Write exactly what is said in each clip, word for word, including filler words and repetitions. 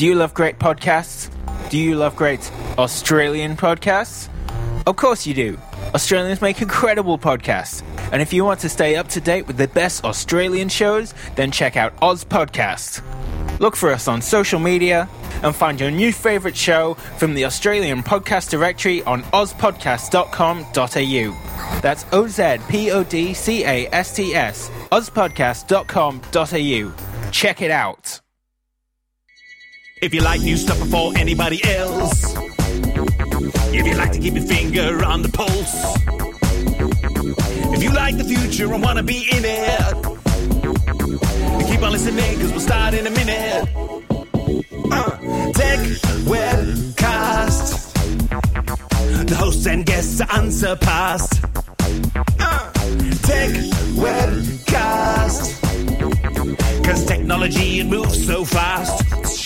Do you love great podcasts? Do you love great Australian podcasts? Of course you do. Australians make incredible podcasts. And if you want to stay up to date with the best Australian shows, then check out Oz Podcast. Look for us on social media and find your new favourite show from the Australian podcast directory on oz podcast dot com dot a u. That's O Z P O D C A S T S, oz podcast dot com dot a u. Check it out. If you like new stuff before anybody else, if you like to keep your finger on the pulse, if you like the future and want to be in it, keep on listening because we'll start in a minute. Uh, Tech Webcast. The hosts and guests are unsurpassed. Uh, Tech Webcast. Because technology, it moves so fast.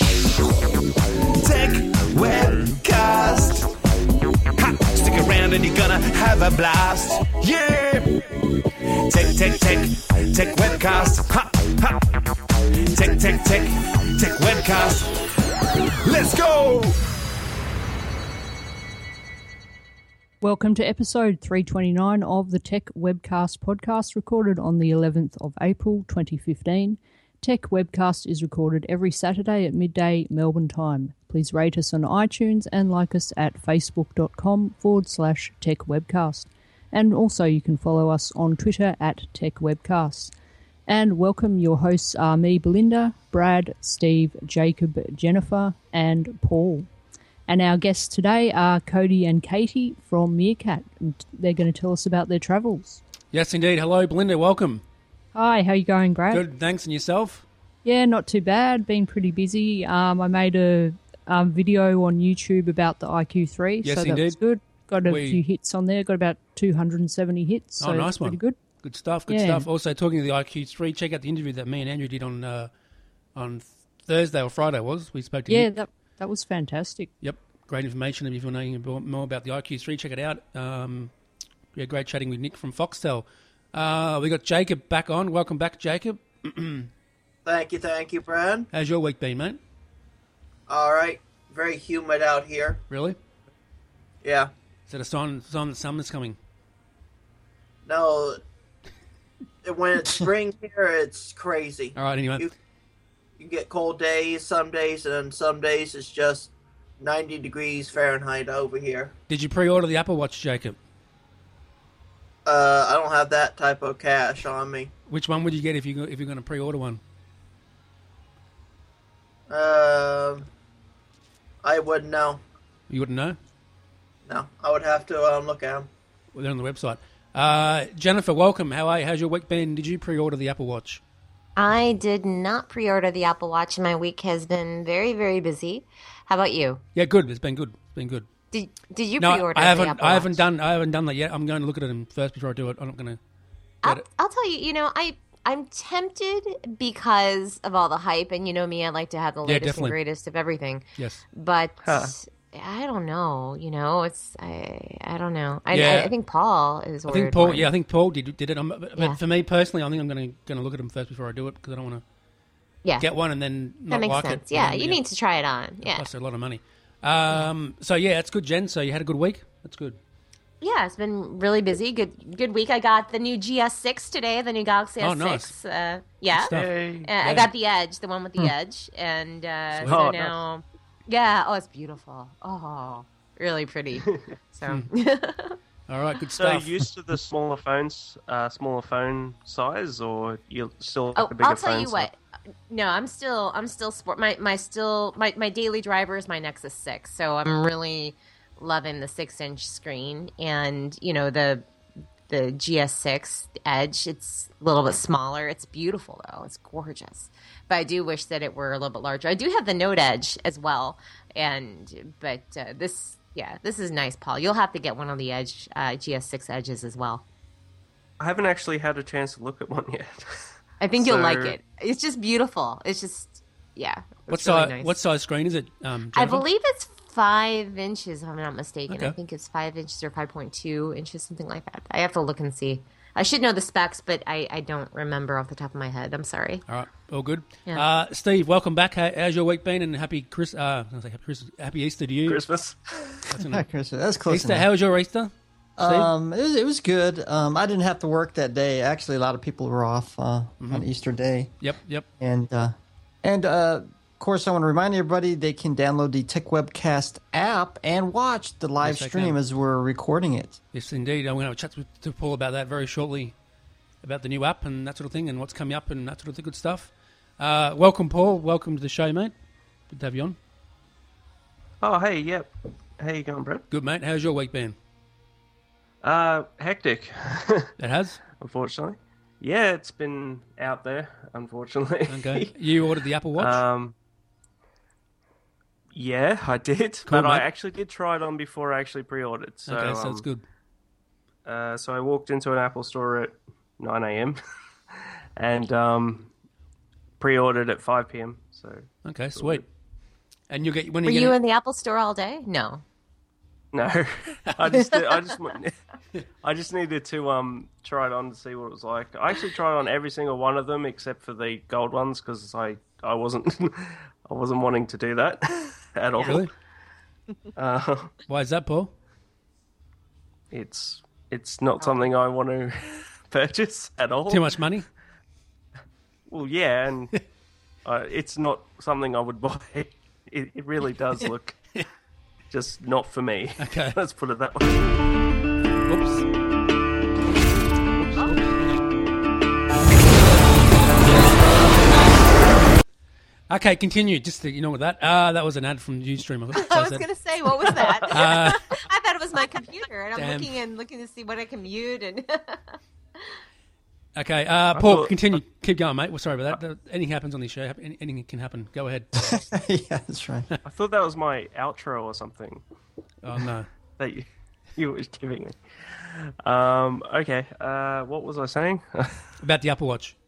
Tech Webcast. Ha, stick around and you're gonna have a blast. Yeah! Tech, tech, tech, tech webcast. Ha, ha. Tech, tech, tech, tech webcast. Let's go! Welcome to episode three twenty-nine of the Tech Webcast podcast, recorded on the eleventh of April twenty fifteen. Tech Webcast is recorded every Saturday at midday Melbourne time. Please rate us on iTunes and like us at facebook.com forward slash Tech Webcast. And also you can follow us on Twitter at Tech Webcast. And welcome, your hosts are me, Belinda, Brad, Steve, Jacob, Jennifer, and Paul. And our guests today are Cody and Katie from Meerkat, and they're going to tell us about their travels. Yes, indeed. Hello, Belinda. Welcome. Hi, how you going, Brad? Good, thanks. And yourself? Yeah, not too bad. Been pretty busy. Um, I made a um, video on YouTube about the I Q three, yes, so that indeed. was good. Got a we... few hits on there. Got about two hundred seventy hits, so oh, nice pretty one. good. Good stuff, good yeah. stuff. Also, talking to the I Q three, check out the interview that me and Andrew did on uh, on Thursday or Friday, was. We spoke to Yeah, Nick. that that was fantastic. Yep, great information. If you want to know more about the I Q three, check it out. Um, yeah, great chatting with Nick from Foxtel. Uh, we got Jacob back on. Welcome back, Jacob. Thank you, thank you, Brad. How's your week been, mate? All right. Very humid out here. Really? Yeah. Is that a sign, sign that summer's coming? No. When it's spring here, it's crazy. All right, anyway. You, you get cold days some days, and some days it's just ninety degrees Fahrenheit over here. Did you pre-order the Apple Watch, Jacob? Uh, I don't have that type of cash on me. Which one would you get if you if you're going to pre-order one? Uh, I wouldn't know. You wouldn't know? No, I would have to um, look at them. Well, they're on the website. Uh, Jennifer, welcome. How are you? How's your week been? Did you pre-order the Apple Watch? I did not pre-order the Apple Watch. My week has been very, very busy. How about you? Yeah, good. It's been good. It's been good. Did Did you no, pre-order I haven't. the Apple I haven't Watch? done. I haven't done that yet. I'm going to look at them first before I do it. I'm not going to. I'll, I'll tell you. You know, I I'm tempted because of all the hype, and you know me, I like to have the Yeah, latest definitely. and greatest of everything. Yes. But Huh. I don't know. You know, it's I I don't know. I Yeah. I, I think Paul is. I think ordered Paul. one. Yeah, I think Paul did did it. Um, but Yeah. for me personally, I think I'm going to going to look at them first before I do it because I don't want to Yeah. get one and then That not makes like sense. it. Yeah, And, you need to try it on. Yeah. Costs a lot of money. Um. So yeah, that's good, Jen. So you had a good week. That's good. Yeah, it's been really busy. Good good week. I got the new G S six today, the new Galaxy Oh, S six. nice. Uh, yeah. Good stuff. Hey. Uh, I got the Edge, the one with the Edge. And uh, Sweet. so Oh, now, yeah, oh, it's beautiful. Oh, really pretty. So, All right, good So stuff. are you used to the smaller phones, uh, smaller phone size, or you still like oh, the bigger I'll tell phone you size? what. No, I'm still, I'm still sport. My, my still, my, my daily driver is my Nexus six. So I'm really loving the six inch screen, and you know the the G S six Edge. It's a little bit smaller. It's beautiful though. It's gorgeous. But I do wish that it were a little bit larger. I do have the Note Edge as well, and but uh, this, yeah, this is nice, Paul. You'll have to get one of the Edge uh, G S six Edges as well. I haven't actually had a chance to look at one yet. I think you'll So- like it. It's just beautiful. It's just, yeah. what it's really size? nice. What size screen is it? Um, I Jennifer? believe it's five inches, if I'm not mistaken. Okay. I think it's five inches or five point two inches, something like that. I have to look and see. I should know the specs, but I, I don't remember off the top of my head. I'm sorry. All right, all good. Yeah. Uh, Steve, welcome back. How, how's your week been? And happy Chris, uh, I was like happy, Chris, happy Easter to you. Christmas. Hi, Chris. That's close Easter. enough. How was your Easter? Steve? Um, it was, it was good. Um, I didn't have to work that day. Actually, a lot of people were off uh, Mm-hmm. on Easter Day. Yep, yep. And uh, and uh, of course, I want to remind everybody they can download the Tech Webcast app and watch the live Yes, they stream can. as we're recording it. Yes, indeed. I'm going to have a chat with, to Paul about that very shortly, about the new app and that sort of thing, and what's coming up and that sort of good stuff. Uh, welcome, Paul. Welcome to the show, mate. Good to have you on. Oh, hey, yep. How you going, Brett? Good, mate. How's your week been? Uh, hectic. It has? Unfortunately. Yeah, it's been out there, unfortunately. Okay. You ordered the Apple Watch? Um, yeah, I did. Cool, but I mate. actually did try it on before I actually pre-ordered. So, okay, so um, it's good. Uh, so I walked into an Apple store at nine a.m. and um, pre-ordered at five p.m. So Okay, sweet. And you get when Were you you get in the Apple store all day? No. no, I just I just want- I just needed to um try it on to see what it was like. I actually tried on every single one of them except for the gold ones because I I wasn't I wasn't wanting to do that at all. really? Uh, Why is that, Paul? it's it's not something I want to purchase at all. Too much money? Well, yeah, and uh, it's not something I would buy. It, it really does look just not for me. Okay. Let's put it that way. Oops. Okay, continue. Just to, you know with that. Ah, that was an ad from Ustream. I was going to say, what was that? Uh, I thought it was my computer, and I'm Damn. looking and looking to see what I can mute. And Okay, uh, Paul, thought- continue. Keep going, mate. Well, sorry about that. Anything happens on this show. Any- Anything can happen. Go ahead. Yeah, that's right. I thought that was my outro or something Oh, no. that you, you were giving me. Um, okay, uh, what was I saying? About the Apple Watch.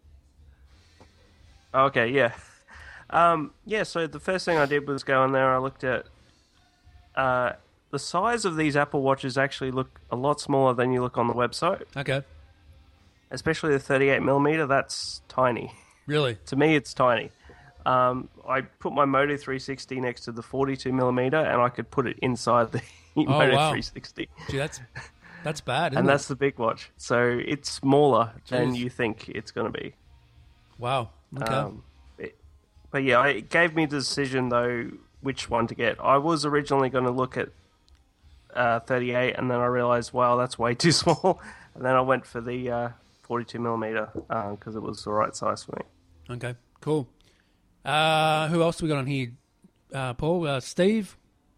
Okay, yeah. Um, yeah, so the first thing I did was go in there, I looked at uh, the size of these Apple Watches actually look a lot smaller than you look on the website, Okay. especially the thirty-eight millimeter. That's tiny. Really? To me, it's tiny. Um, I put my Moto three sixty next to the forty-two millimeter, and I could put it inside the Moto wow. three sixty. Gee, that's that's bad, isn't And it? that's the big watch. So it's smaller than Jeez. you think it's going to be. Wow. Okay. Um, it- but yeah, it gave me the decision though which one to get. I was originally going to look at uh, thirty-eight, and then I realized, wow, that's way too small. And then I went for the uh, forty-two millimeter because it was the right size for me. Okay. Cool. Uh, who else we got on here? Uh, Paul, uh, Steve,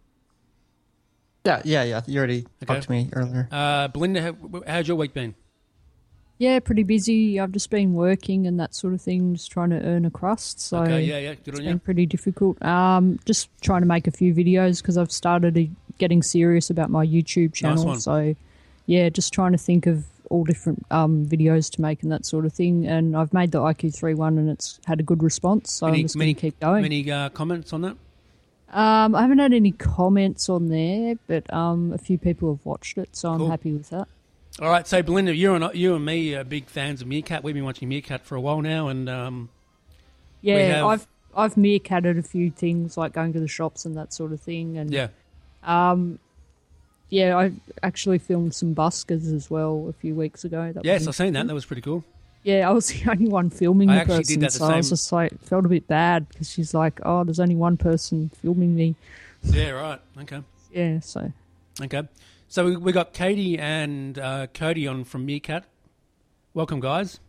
Yeah, yeah, yeah. You already Okay. talked to me earlier. uh, Belinda. How, how's your week been? Yeah, pretty busy. I've just been working and that sort of thing, just trying to earn a crust. So Okay. Yeah. Yeah. Good it's on been you. pretty difficult. Um, just trying to make a few videos because I've started a, getting serious about my YouTube channel. one. So, yeah, just trying to think of all different um, videos to make and that sort of thing. And I've made the I Q three one and it's had a good response. So Many, I'm just many, going to keep going. many uh, comments on that? Um, I haven't had any comments on there, but um, a few people have watched it, so I'm Cool. happy with that. All right. So, Belinda, you and you and me are big fans of Meerkat. We've been watching Meerkat for a while now, and um, Yeah, have- I've I've meerkatted a few things like going to the shops and that sort of thing, and yeah. yeah, I actually filmed some buskers as well a few weeks ago. That Yes, was I've seen that. That was pretty cool. Yeah, I was the only one filming I the actually did person, that the so I was same- just like felt a bit bad because she's like, "Oh, there's only one person filming me." Yeah. Right. Okay. Yeah, so Okay. So we, we got Katie and uh, Cody on from Meerkat. Welcome, guys.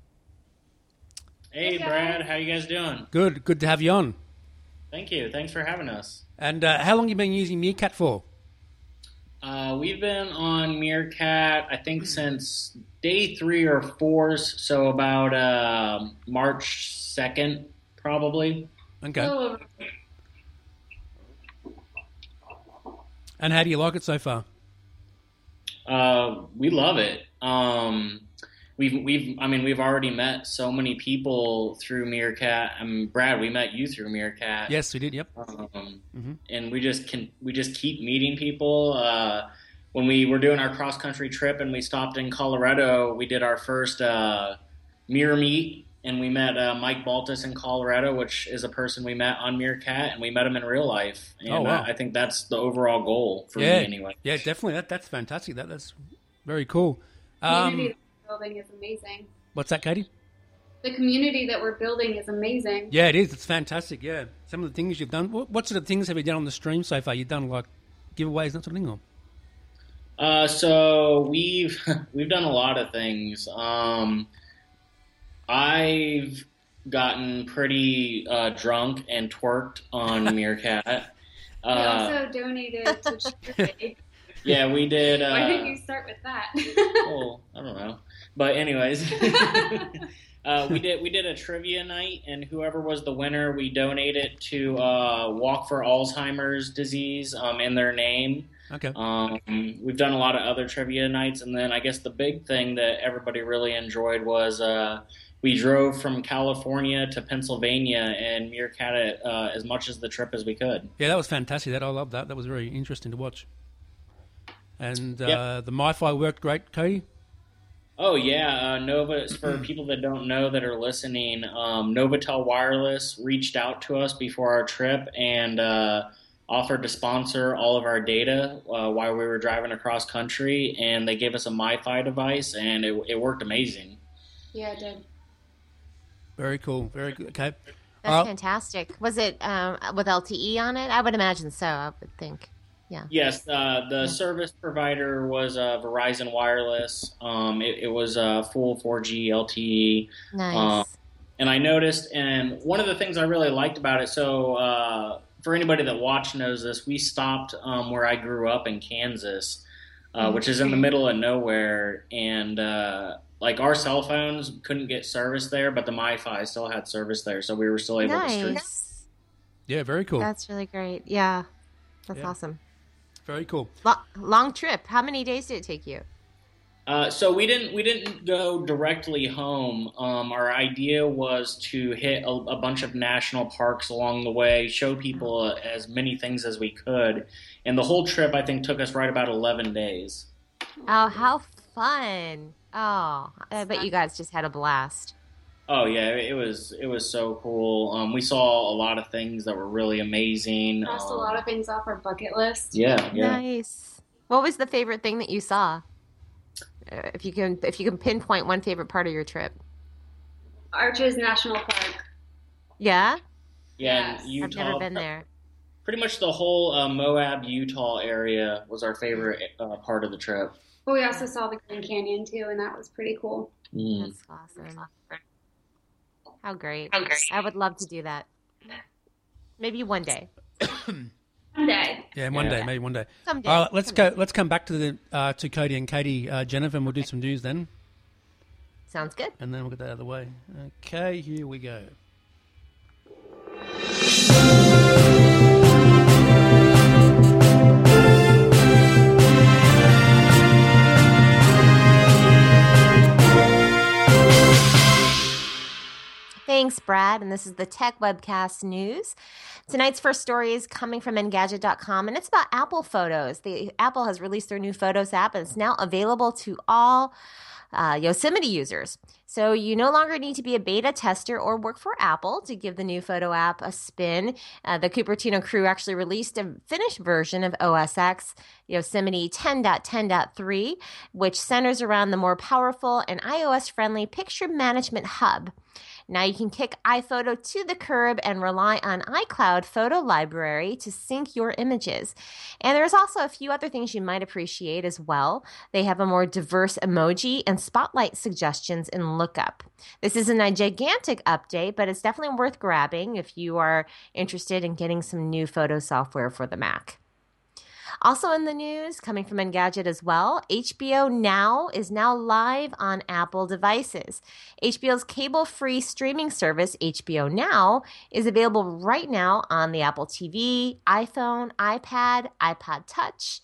Hey, Brad, how you guys doing? Good. Good to have you on. Thank you. Thanks for having us. And uh, how long you been using Meerkat for? Uh, we've been on Meerkat, I think, since day three or four, so about uh, March second, probably. Okay. And how do you like it so far? Uh, we love it. Um, we've, we've, I mean, we've already met so many people through Meerkat. I mean, Brad, we met you through Meerkat. Yes, we did. Yep. Um, Mhm. and we just can we just keep meeting people. Uh, when we were doing our cross country trip and we stopped in Colorado, we did our first uh, mirror meet, and we met uh, Mike Baltus in Colorado, which is a person we met on Meerkat, and we met him in real life. And Oh, wow. uh, I think that's the overall goal for yeah, me anyway. yeah, definitely. That that's fantastic. That that's very cool. The Um, community that we're building is amazing. what's that, Katie? The community that we're building is amazing. Yeah, it is. It's fantastic. Yeah, some of the things you've done. What, what sort of things have you done on the stream so far? You've done like giveaways, that sort of thing, or? Uh, so we've we've done a lot of things. Um, I've gotten pretty uh, drunk and twerked on Meerkat. We Uh, also donated to charity. yeah, we did. Uh, Why didn't you start with that? well, I don't know, but anyways, uh, we did we did a trivia night, and whoever was the winner, we donated to uh, Walk for Alzheimer's Disease um, in their name. Okay. Um, we've done a lot of other trivia nights, and then I guess the big thing that everybody really enjoyed was uh, we drove from California to Pennsylvania and Meerkat it uh, as much as the trip as we could. Yeah, that was fantastic. That I loved that. That was very interesting to watch. And uh, Yep. the MiFi worked great, Cody. Oh yeah, uh, Nova. For people that don't know that are listening, um, Novatel Wireless reached out to us before our trip and uh, offered to sponsor all of our data uh, while we were driving across country, and they gave us a MiFi device, and it, it worked amazing. Yeah, it did. Very cool. Very good. Okay. That's Uh, fantastic. Was it um, with L T E on it? I would imagine so. I would think. Yeah. Yes, uh, the service provider was uh, Verizon Wireless. Um, it, it was uh, full four G L T E. Nice. Um, and I noticed, and one of the things I really liked about it, so uh, for anybody that watched knows this, we stopped um, where I grew up in Kansas, uh, which is in the middle of nowhere, and uh, like our cell phones couldn't get service there, but the MiFi still had service there, so we were still able to stream. Nice. Yeah, very cool. That's really great. Yeah. That's Yeah. awesome. Very cool. Lo- long trip. How many days did it take you? Uh, so we didn't we didn't go directly home. Um, our idea was to hit a, a bunch of national parks along the way, show people uh, as many things as we could, and the whole trip I think took us right about eleven days. Oh, how fun. Oh, I bet you guys just had a blast. Oh yeah, it was it was so cool. Um, we saw a lot of things that were really amazing. Crossed a Um, lot of things off our bucket list. Yeah, yeah. Nice. What was the favorite thing that you saw? Uh, if you can, if you can pinpoint one favorite part of your trip. Arches National Park. Yeah, Yeah, Yes. and Utah. I've never been there. Pretty much the whole uh, Moab, Utah area was our favorite uh, part of the trip. But we also saw the Grand Canyon too, and that was pretty cool. Mm. That's awesome. How great. I would love to do that. Maybe one day. One day. Yeah, one Yeah. day, maybe one day. Someday. All right, let's Someday. go. Let's come back to the uh, to Cody and Katie, uh, Jennifer, and we'll do some news then, Sounds good. and then we'll get that out of the way. Okay, here we go. Thanks, Brad. And this is the Tech Webcast News. Tonight's first story is coming from Engadget dot com, and it's about Apple Photos. The Apple has released their new Photos app, and it's now available to all uh, Yosemite users. So you no longer need to be a beta tester or work for Apple to give the new photo app a spin. Uh, the Cupertino crew actually released a finished version of O S X Yosemite ten point ten point three, which centers around the more powerful and iOS-friendly picture management hub. Now you can kick iPhoto to the curb and rely on iCloud Photo Library to sync your images. And there's also a few other things you might appreciate as well. They have a more diverse emoji and spotlight suggestions in Lookup. This isn't a gigantic update, but it's definitely worth grabbing if you are interested in getting some new photo software for the Mac. Also in the news, coming from Engadget as well, H B O Now is now live on Apple devices. H B O's cable-free streaming service, H B O Now, is available right now on the Apple T V, iPhone, iPad, iPod Touch,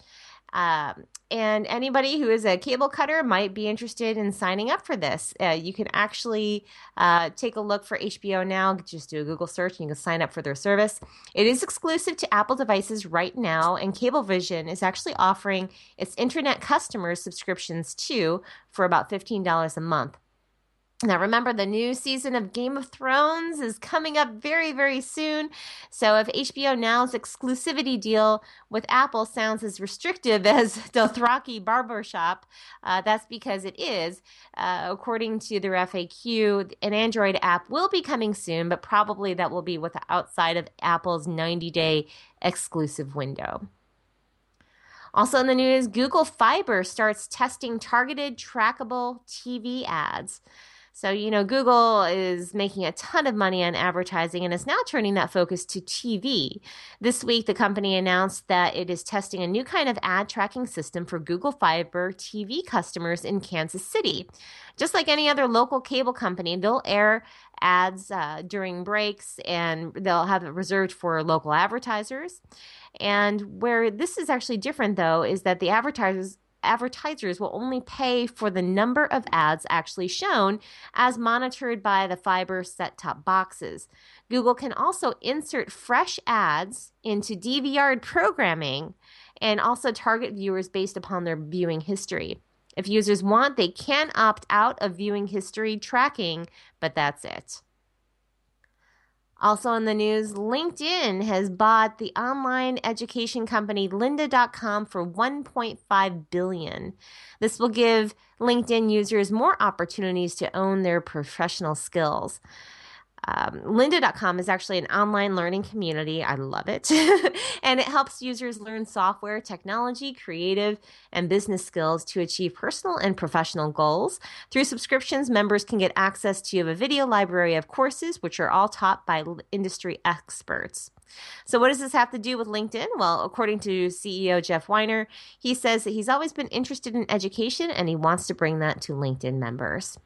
Um, and anybody who is a cable cutter might be interested in signing up for this. Uh, you can actually uh, take a look for H B O Now. Just do a Google search and you can sign up for their service. It is exclusive to Apple devices right now, and Cablevision is actually offering its internet customers subscriptions too for about fifteen dollars a month. Now, remember, the new season of Game of Thrones is coming up very, very soon. So if H B O Now's exclusivity deal with Apple sounds as restrictive as Dothraki Barbershop, uh, that's because it is. Uh, according to their F A Q, an Android app will be coming soon, but probably that will be with outside of Apple's ninety-day exclusive window. Also in the news, Google Fiber starts testing targeted trackable T V ads. So, you know, Google is making a ton of money on advertising and is now turning that focus to T V. This week, the company announced that it is testing a new kind of ad tracking system for Google Fiber T V customers in Kansas City. Just like any other local cable company, they'll air ads uh, during breaks, and they'll have it reserved for local advertisers. And where this is actually different, though, is that the advertisers advertisers will only pay for the number of ads actually shown as monitored by the Fiber set-top boxes. Google can also insert fresh ads into D V R programming and also target viewers based upon their viewing history. If users want, they can opt out of viewing history tracking, but that's it. Also in the news, LinkedIn has bought the online education company lynda dot com for one point five billion dollars. This will give LinkedIn users more opportunities to own their professional skills. Um, lynda dot com is actually an online learning community. I love it. And it helps users learn software, technology, creative, and business skills to achieve personal and professional goals. Through subscriptions, members can get access to a video library of courses, which are all taught by industry experts. So what does this have to do with LinkedIn? Well, according to C E O Jeff Weiner, he says that he's always been interested in education and he wants to bring that to LinkedIn members.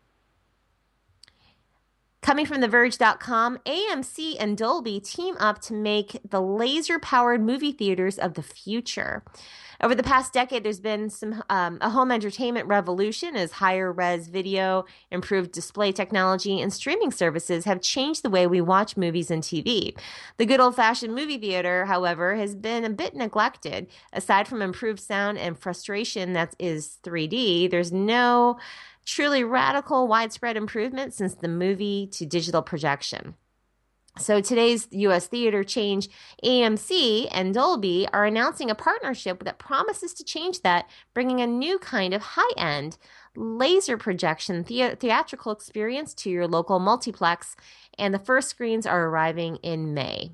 Coming from the verge dot com, A M C and Dolby team up to make the laser-powered movie theaters of the future. Over the past decade, there's been some um, a home entertainment revolution as higher-res video, improved display technology, and streaming services have changed the way we watch movies and T V. The good old-fashioned movie theater, however, has been a bit neglected. Aside from improved sound and frustration that is three D, there's no truly radical, widespread improvement since the movie to digital projection. So today's U S theater change, A M C and Dolby are announcing a partnership that promises to change that, bringing a new kind of high-end laser projection the- theatrical experience to your local multiplex, and the first screens are arriving in May.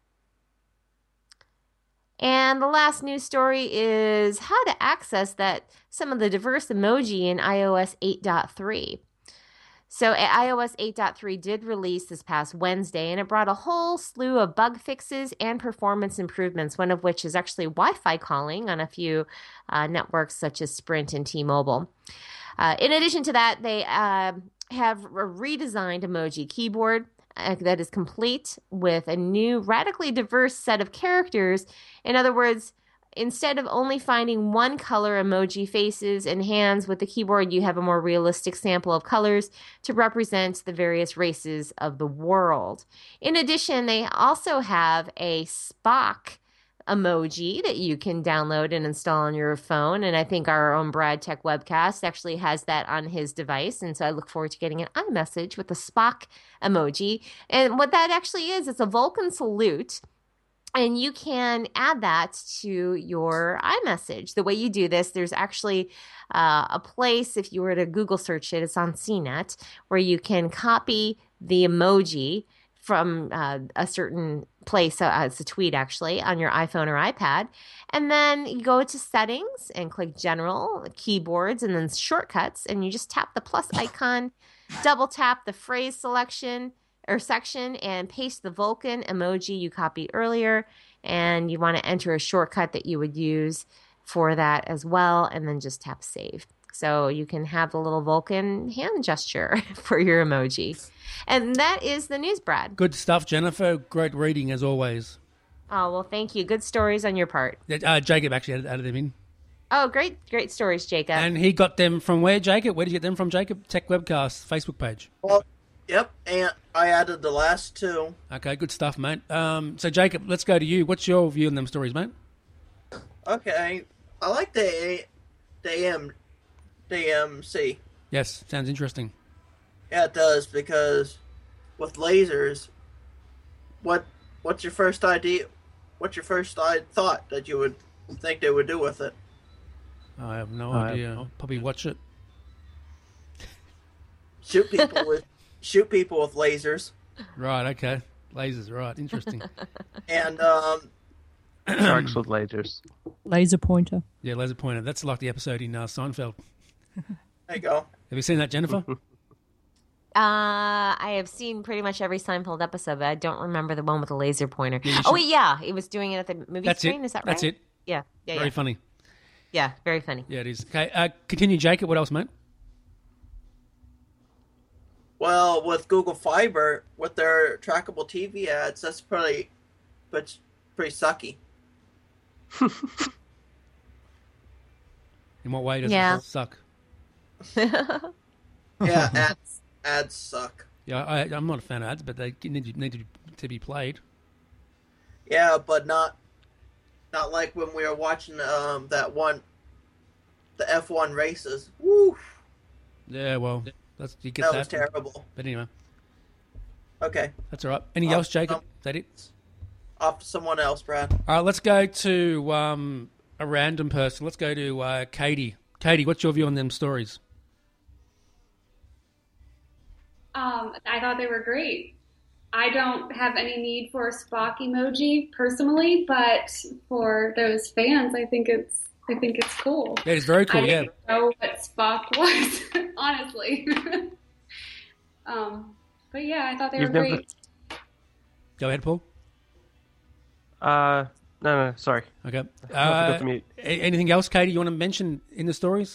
And the last news story is how to access that some of the diverse emoji in i O S eight point three. So i O S eight point three did release this past Wednesday, and it brought a whole slew of bug fixes and performance improvements, one of which is actually Wi-Fi calling on a few uh, networks such as Sprint and T-Mobile. Uh, in addition to that, they uh, have a redesigned emoji keyboard uh, that is complete with a new radically diverse set of characters. In other words, instead of only finding one color emoji faces and hands with the keyboard, you have a more realistic sample of colors to represent the various races of the world. In addition, they also have a Spock emoji that you can download and install on your phone. And I think our own Brad Tech Webcast actually has that on his device. And so I look forward to getting an iMessage with the Spock emoji. And what that actually is, it's a Vulcan salute. And you can add that to your iMessage. The way you do this, there's actually uh, a place, if you were to Google search it, it's on C net, where you can copy the emoji from uh, a certain place, uh, it's a tweet actually, on your iPhone or iPad. And then you go to settings and click general, keyboards, and then shortcuts. And you just tap the plus icon, double tap the phrase selection, or section, and paste the Vulcan emoji you copied earlier, and you want to enter a shortcut that you would use for that as well, and then just tap save. So you can have the little Vulcan hand gesture for your emoji. And that is the news, Brad. Good stuff, Jennifer. Great reading as always. Oh, well, thank you. Good stories on your part. Uh, Jacob actually added, added them in. Oh, great, great stories, Jacob. And he got them from where, Jacob? Where did you get them from, Jacob? Tech Webcast Facebook page. Well, yep, and I added the last two. Okay, good stuff, mate. Um, so, Jacob, let's go to you. What's your view on them stories, mate? Okay, I like the A- the A M the A M C. Yes, sounds interesting. Yeah, it does, because with lasers, what what's your first idea? What's your first I- thought that you would think they would do with it? I have no I idea. have no- I'll probably watch it. Shoot people with shoot people with lasers, Right, okay. Lasers, right. Interesting. and um, Sharks with lasers. Laser pointer. Yeah, laser pointer. That's like the episode in uh, Seinfeld. there you go. Have you seen that, Jennifer? Uh, I have seen pretty much every Seinfeld episode, but I don't remember the one with the laser pointer. Yeah, you oh, should- wait, yeah. He was doing it at the movie That's screen. it. Is that right? That's it. Yeah. Yeah, Very yeah. funny. Yeah, very funny. Yeah, it is. Okay, uh, continue, Jacob. What else, mate? Well, with Google Fiber, with their trackable T V ads, that's pretty, but pretty sucky. In what way does Yeah. it suck? Yeah, ads ads suck. Yeah, I, I'm not a fan of ads, but they need to, need to, to be played. Yeah, but not not like when we were watching um that one, the F one races. Woo, Yeah, well, that's you get that that. was terrible. But anyway, Okay, that's all right. Anything Uh, else, Jacob? um, Is that it? off to someone else, Brad. All right, let's go to um, a random person. Let's go to uh, Katie. Katie, what's your view on them stories? Um, I thought they were great. I don't have any need for a Spock emoji personally, but for those fans, I think it's I think it's cool. Yeah, it's very cool. I Yeah, didn't know what Spock was, honestly. um, but yeah, I thought they You've were never- great. go ahead, Paul. Uh, no, no, sorry. Okay. I forgot Uh, to mute. a- anything else, Katie? You want to mention in the stories?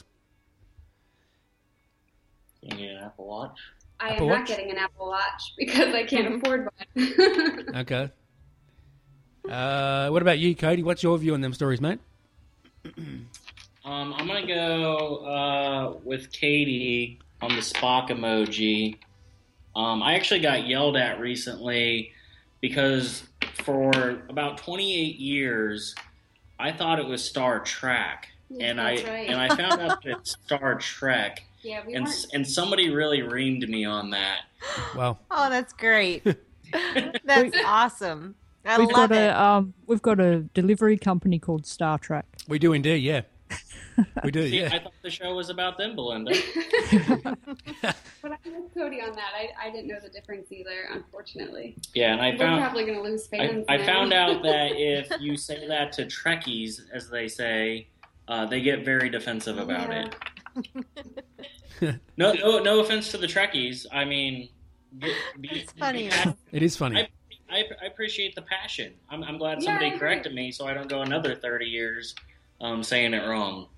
You need an Apple Watch. I Apple am not Watch? getting an Apple Watch because I can't afford one. Okay. Uh, what about you, Cody? What's your view on them stories, mate? Um, I'm gonna go uh, with Katie on the Spock emoji. Um, I actually got yelled at recently because for about twenty-eight years, I thought it was Star Trek, Yes, and I that's right. and I found out that it's Star Trek, yeah, we and weren't. and somebody really reamed me on that. Wow. Oh, that's great. That's awesome. I We've love got it. a um, we've got a delivery company called Star Trek. We do indeed, yeah. We do, See, yeah. I thought the show was about them, Belinda. But I'm with Cody on that. I, I didn't know the difference either, unfortunately. Yeah, and I We're found probably going to lose I, fans. I now. found out that if you say that to Trekkies, as they say, uh, they get very defensive about Yeah. it. No, no, no offense to the Trekkies. I mean, be, be, It's funny. be- It is funny. I, I, I appreciate the passion. I'm, I'm glad Yeah, I somebody agree. corrected me, so I don't go another thirty years um, saying it wrong.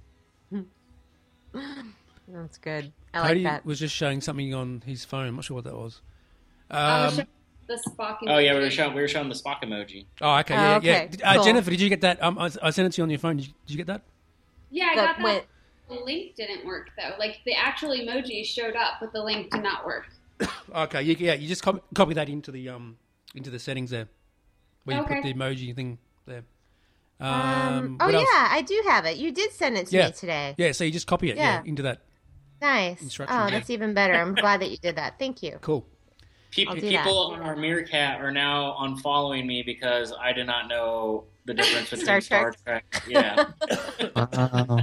That's good. I like Cody that. was just showing something on his phone. I'm not sure what that was. I was Um, showing the Spock Oh yeah, we were emoji. showing we were showing the Spock emoji. oh, okay, Oh, yeah, okay, yeah. Did- Uh, cool. Jennifer, did you get that? Um, I, I sent it to you on your phone. Did you, did you get that? Yeah, I But got that. when- The link didn't work though. Like the actual emoji showed up, but the link did not work. Okay, you, yeah, you just copy, copy that into the um into the settings there, where you Okay. put the emoji thing there. Um, Um, oh what yeah, else? I do have it. You did send it to Yeah. me today. Yeah, so you just copy it, yeah, Yeah. into that. Nice. Instructions, Oh, yeah. that's even better. I'm glad that you did that. Thank you. Cool. People, I'll do people on our Meerkat are now unfollowing me because I did not know the difference between Star Star Trek. Yeah. Wow.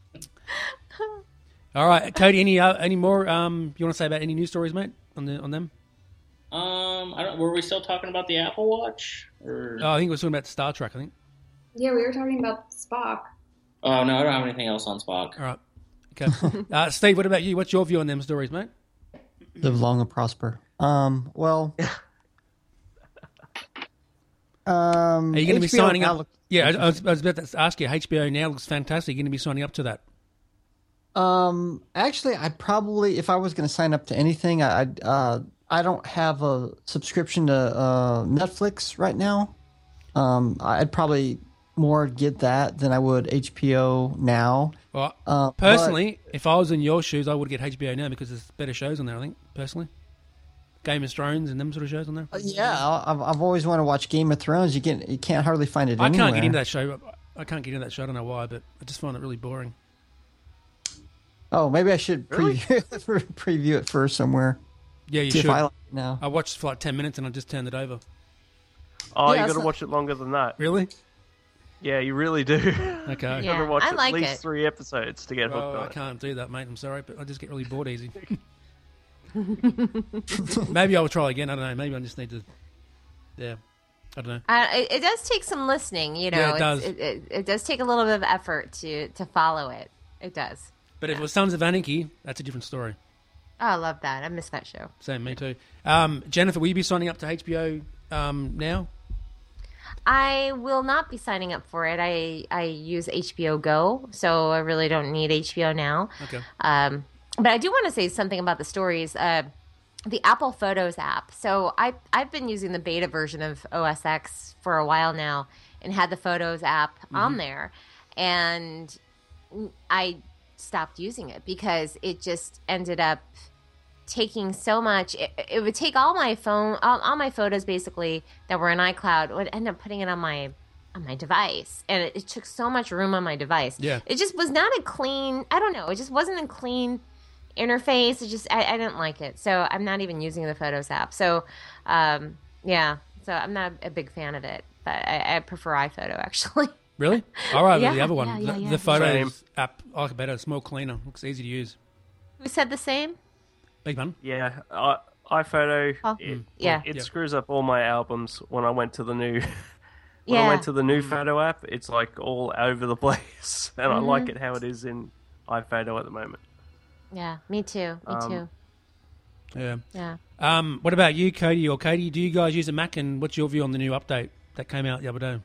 All right, Cody. Any uh, any more um you want to say about any news stories, mate? On the on them? Um, I don't, were we still talking about the Apple Watch? Or Oh, I think we were talking about Star Trek. I think. Yeah, we were talking about Spock. oh no, I don't have anything else on Spock. All right. Okay. uh, Steve, what about you? What's your view on them stories, mate? Live long and prosper. Um, well, um, Are you going to be H B O signing now up? look- Yeah, I, I, was, I was about to ask you. H B O now looks fantastic. You're going to be signing up to that. Um, actually, I probably, if I was going to sign up to anything, I, I, uh, I don't have a subscription to uh, Netflix right now. Um, I'd probably more get that than I would H B O now. Well, Uh, personally, if I was in your shoes, I would get H B O now because there's better shows on there, I think, personally. Game of Thrones and them sort of shows on there. but, uh, yeah, I've, I've always wanted to watch Game of Thrones. You can you can't hardly find it I anywhere. can't get into that show. I can't get into that show. I don't know why, but I just find it really boring. Oh, maybe I should Really? preview preview it first somewhere. Yeah, you See should. if I like it now. I watched for like ten minutes and I just turned it over. Oh, Yeah, you got to so- watch it longer than that. Really? Yeah, you really do. Okay. You Yeah, got to watch I at like least it. three episodes to get hooked Oh, on I it. can't do that, mate. I'm sorry, but I just get really bored easy. Maybe I'll try again. I don't know. Maybe I just need to. Yeah, I don't know. Uh, it, it does take some listening, you know. Yeah, it It's- does. It, it, it does take a little bit of effort to to follow it. It does. But if it was Sons of Anarchy, that's a different story. Oh, I love that. I miss that show. Same, me too. Um, Jennifer, will you be signing up to H B O um, now? I will not be signing up for it. I I use H B O Go, so I really don't need H B O now. Okay. Um, but I do want to say something about the stories. Uh, the Apple Photos app. So I I've been using the beta version of O S X for a while now, and had the Photos app on there, and I stopped using it because it just ended up taking so much. It, it would take all my phone, all, all my photos basically that were in iCloud, would end up putting it on my on my device, and it, it took so much room on my device. Yeah. It just was not a clean. I don't know. It just wasn't a clean interface. It just I, I didn't like it, so I'm not even using the Photos app. So, um, yeah. So I'm not a big fan of it, but I, I prefer iPhoto actually. Really? All right, Yeah, the other one, yeah, yeah, the, yeah. the Photos Same. app, I like it better. It's more cleaner. Looks easy to use. Who said the same? Big fun. Yeah, I, iPhoto, Oh, it, yeah. it Yeah. screws up all my albums when I went to the new... when Yeah. I went to the new photo app, it's like all over the place, and I like Mm-hmm. it how it is in iPhoto at the moment. Yeah, me too. Me Um, too. Yeah. Yeah. Um, what about you, Cody or Katie? Do you guys use a Mac, and what's your view on the new update that came out the other day?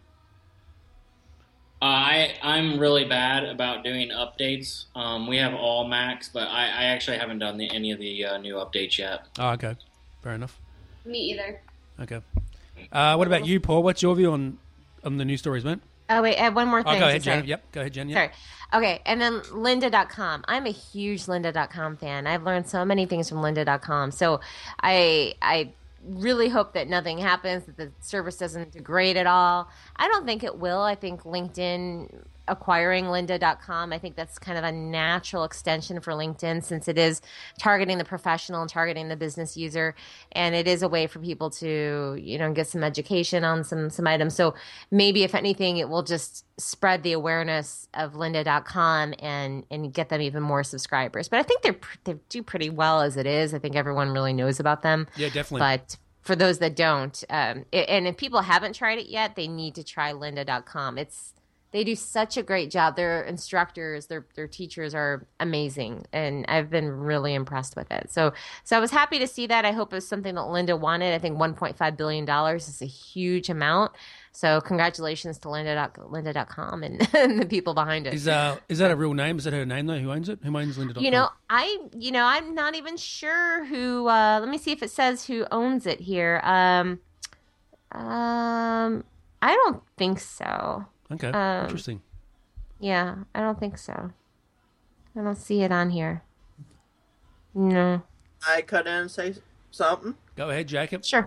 I I'm really bad about doing updates. Um, we have all Macs, but I, I actually haven't done the, any of the uh, new updates yet. Oh, okay. Fair enough. Me either. Okay. Uh, what about you, Paul? What's your view on on the news stories, man? Oh wait, I have one more thing. Oh, go to ahead, say. Jen. Yep, go ahead, Jen. Yep. Sorry. Okay, and then lynda dot com. I'm a huge lynda dot com fan. I've learned so many things from lynda dot com. So I I really hope that nothing happens, that the service doesn't degrade at all. I don't think it will. I think LinkedIn acquiring lynda dot com, I think that's kind of a natural extension for LinkedIn since it is targeting the professional and targeting the business user, and it is a way for people to, you know, get some education on some some items. So maybe if anything, it will just spread the awareness of lynda dot com and and get them even more subscribers. But I think they're pr- they do pretty well as it is. I think everyone really knows about them. Yeah, definitely. But for those that don't, um, i- and if people haven't tried it yet, they need to try lynda dot com. It's They do such a great job. Their instructors, their their teachers are amazing, and I've been really impressed with it. So, so I was happy to see that. I hope it's something that Lynda wanted. I think one point five billion dollars is a huge amount. So, congratulations to lynda dot com and, and the people behind it. Is uh is that a real name? Is that her name though? Who owns it? Who owns Lynda dot com? You know, I you know I'm not even sure who. Uh, let me see if it says who owns it here. Um, um, I don't think so. Okay, um, interesting. Yeah, I don't think so. I don't see it on here. No. I cut in and say something. Go ahead, Jacob. Sure.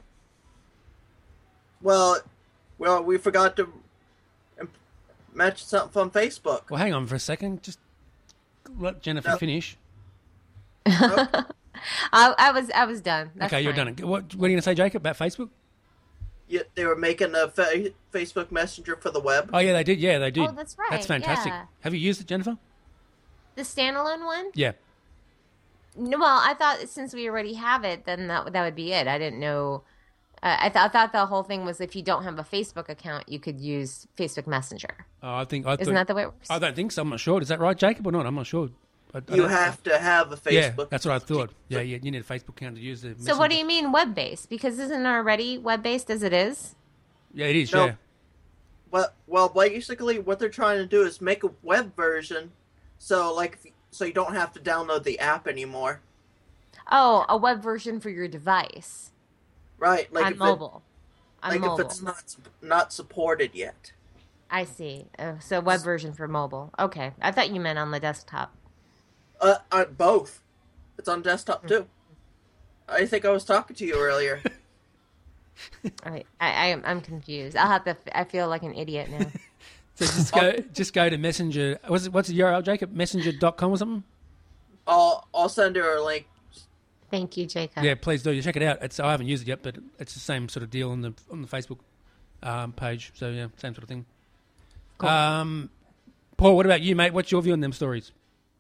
Well, well, we forgot to imp- mention something from Facebook. Well, hang on for a second. Just let Jennifer No. finish. I, I was I was done. That's okay, you're fine. done. What, what are you going to say, Jacob, about Facebook? Yeah, they were making a fa- Facebook Messenger for the web. Oh, yeah, they did. Yeah, they did. Oh, that's right, That's fantastic. yeah. Have you used it, Jennifer? The standalone one? Yeah. No, well, I thought since we already have it, then that that would be it. I didn't know. Uh, I, th- I thought the whole thing was if you don't have a Facebook account, you could use Facebook Messenger. Oh, I think I Isn't thought, that the way it works? I don't think so. I'm not sure. Is that right, Jacob, or not? I'm not sure. I, I You don't- have to have a Facebook. Yeah, that's what I thought. Yeah, yeah, you need a Facebook account to use the. So what do Messenger. you mean web based? Because isn't it already web based as it is? Yeah, it is. No. Yeah. Well, well, basically, what they're trying to do is make a web version, so like, if- so you don't have to download the app anymore. Oh, a web version for your device Right? Like on if it- mobile. On like mobile. if it's not not supported yet. I see. Uh, so web version for mobile. Okay. I thought you meant on the desktop. Uh, on both. It's on desktop too. I think I was talking to you earlier. All right. I, I I'm confused. I'll have to. I feel like an idiot now. So just go, just go to Messenger. What's it, what's the U R L, Jacob? Messenger dot com or something? I'll I'll send her a link. Thank you, Jacob. Yeah, please do. You check it out. It's I haven't used it yet, but it's the same sort of deal on the on the Facebook um, page. So yeah, same sort of thing. Cool. Um, Paul, what about you, mate? What's your view on them stories?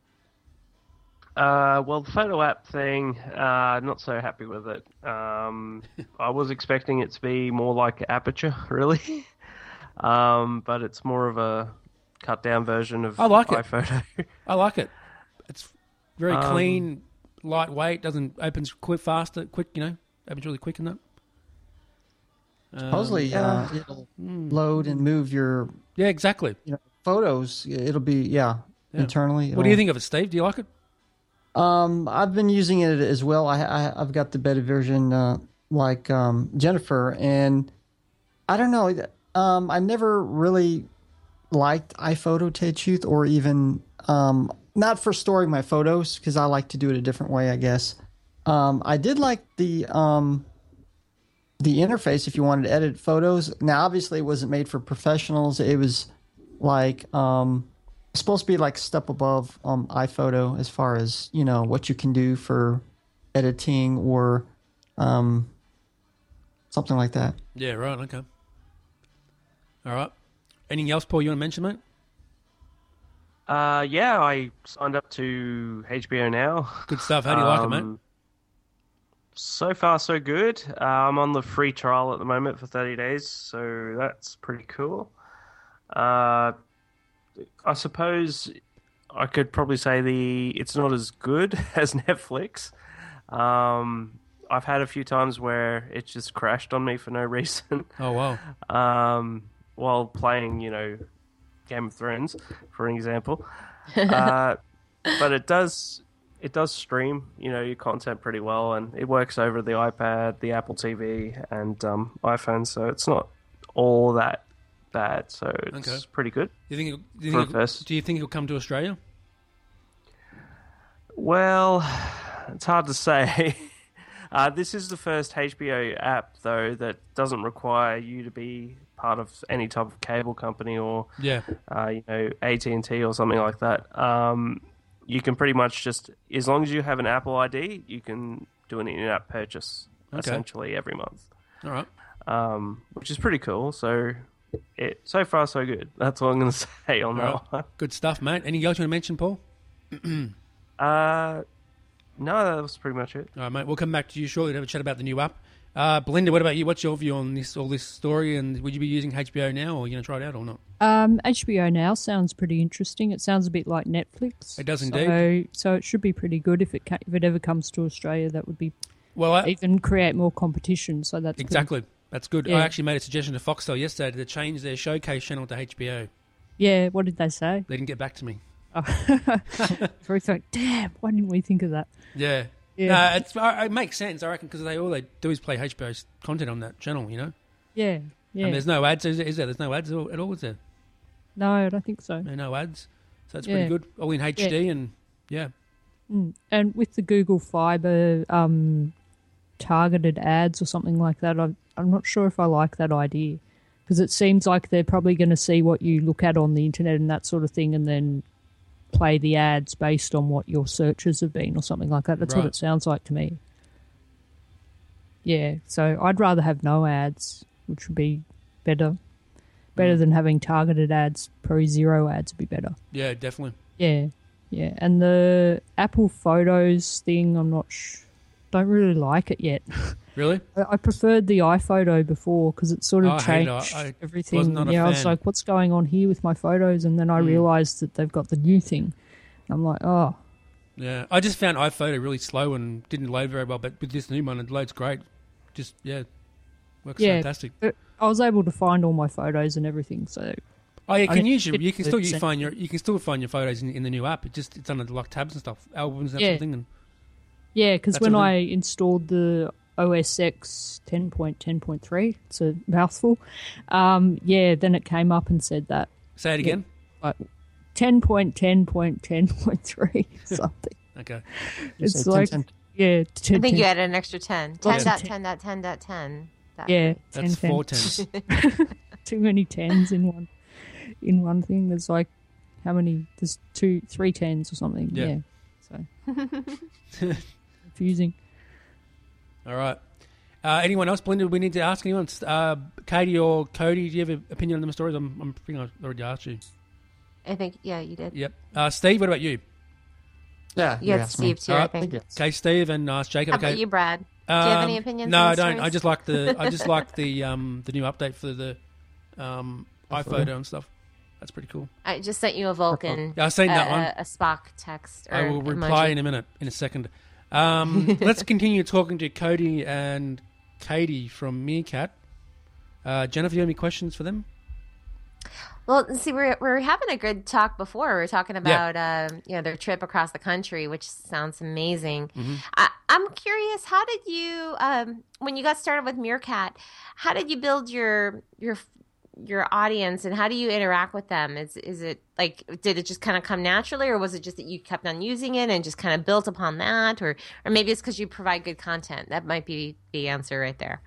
Uh, well, the photo app thing, uh, not so happy with it. Um, I was expecting it to be more like Aperture, really, um, but it's more of a cut down version of I like it. iPhoto. I like it. It's very Um, clean, lightweight. Doesn't opens quick, faster, quick. You know, opens really quick and that. Um, Supposedly, uh, it'll load and move your yeah, exactly. you know, photos. It'll be yeah, Yeah. internally. What do you it'll- think of it, Steve? Do you like it? Um, I've been using it as well. I, I I've got the beta version, uh, like um, Jennifer, and I don't know. Um, I never really liked iPhoto, to tell you the truth, or even um, not for storing my photos because I like to do it a different way, I guess. Um, I did like the um, the interface if you wanted to edit photos. Now, obviously, it wasn't made for professionals. It was like um, supposed to be like a step above um, iPhoto as far as, you know, what you can do for editing or um, something like that. Yeah, right. Okay. All right. Anything else, Paul? You want to mention, mate? Uh, yeah, I signed up to H B O Now. Good stuff. How do you like it, mate? Um, So far, so good. Uh, I'm on the free trial at the moment for thirty days, so that's pretty cool. Uh, I suppose I could probably say the it's not as good as Netflix. Um, I've had a few times where it just crashed on me for no reason. Oh wow! Um, while playing, you know, Game of Thrones, for an example. Uh, but it does. It does stream, you know, your content pretty well, and it works over the iPad, the Apple T V, and um, iPhone, so it's not all that bad. So it's Okay. pretty good. Do you think? It'll, do, you For think it'll, first. do you think it'll come to Australia? Well, it's hard to say. uh, this is the first H B O app, though, that doesn't require you to be part of any type of cable company or, Yeah. uh, you know, A T and T or something like that. Um, you can pretty much just, as long as you have an Apple I D, you can do an in-app purchase Okay. essentially every month, All right. um, which is pretty cool. So, it so far so good. That's all I'm going to say on All right. that one. Good stuff, mate. Anything else you want to mention, Paul? Uh, no, that was pretty much it. All right, mate. We'll come back to you shortly to have a chat about the new app. Uh, Belinda, what about you? What's your view on this all this story? And would you be using H B O now, or are you going to try it out or not? Um, H B O Now sounds pretty interesting. It sounds a bit like Netflix. It does So, indeed. so it should be pretty good if it ca- if it ever comes to Australia. That would be Well, I, even create more competition. So that's good. exactly. That's good. Yeah. I actually made a suggestion to Foxtel yesterday to change their showcase channel to H B O. Yeah. What did they say? They didn't get back to me. Oh. Very like, damn. Why didn't we think of that? Yeah. Yeah. No, it's, uh, it makes sense, I reckon, because they all they do is play H B O's content on that channel, you know? Yeah. Yeah. And there's no ads, is there? Is there? There's no ads at all, is there? No, I don't think so. No, no ads. So that's Yeah. pretty good. All in H D and, yeah. Mm. And with the Google Fiber um, targeted ads or something like that, I'm, I'm not sure if I like that idea because it seems like they're probably going to see what you look at on the internet and that sort of thing and then play the ads based on what your searches have been or something like that. That's what Right. it sounds like to me. Yeah, so I'd rather have no ads, which would be better. Better Mm. than having targeted ads. Probably zero ads would be better. Yeah, definitely. Yeah, yeah. And the Apple Photos thing, I'm not sh- don't really like it yet. Really? I I preferred the iPhoto before because it sort of Oh, I hate it. changed I- I everything. was not a yeah, I was fan. like, what's going on here with my photos? And then I Mm. realized that they've got the new thing. And I'm like, oh, Yeah. I just found iPhoto really slow and didn't load very well, but with this new one, it loads great. Just, yeah, works yeah. fantastic. But I was able to find all my photos and everything. So Oh, you I can didn't use your, get you can the still you same- find your you can still find your photos in, in the new app. It just it's under like tabs and stuff, albums and that Yeah. sort of thing. And yeah, because That's when a I really- installed the O S X ten point ten point three. It's a mouthful. Um, yeah, then it came up and said that. Say it again. Yeah, like ten point ten point ten point three something. Okay. It's say like, ten, ten. yeah. ten, I think ten. you added an extra ten. ten Lots of dot ten. ten dot ten dot ten. That- Yeah, That's ten, four ten. tens. Too many tens in one in one thing. There's like how many? There's two, three tens or something. Yeah. Yeah. So confusing. All right. Uh, anyone else? Belinda, we need to ask anyone. Uh, Katie or Cody, do you have an opinion on them stories? I'm, I'm thinking I already asked you. I think, yeah, you did. Yep. Uh, Steve, what about you? Yeah, You had asked me. Steve too, All I right. think. Yes. Okay, Steve and uh, Jacob. How okay. about you, Brad? Do you have any Um, opinions? No, on I the don't. stories? I just like the. I just like the um the new update for the um iPhoto and stuff. That's pretty cool. I just sent you a Vulcan. Yeah, I've seen that a, one. A, a Spock text. Or I will reply emoji. in a minute, in a second. Um, let's continue talking to Cody and Katie from Meerkat. Uh, Jennifer, you have any questions for them? Well, see, we we're, we we're having a good talk before. We were talking about, um, you know, their trip across the country, which sounds amazing. Mm-hmm. I, I'm curious, how did you, um, when you got started with Meerkat, how did you build your your your audience, and how do you interact with them? Is is it like, did it just kind of come naturally, or was it just that you kept on using it and just kind of built upon that, or or maybe it's because you provide good content? That might be the answer right there.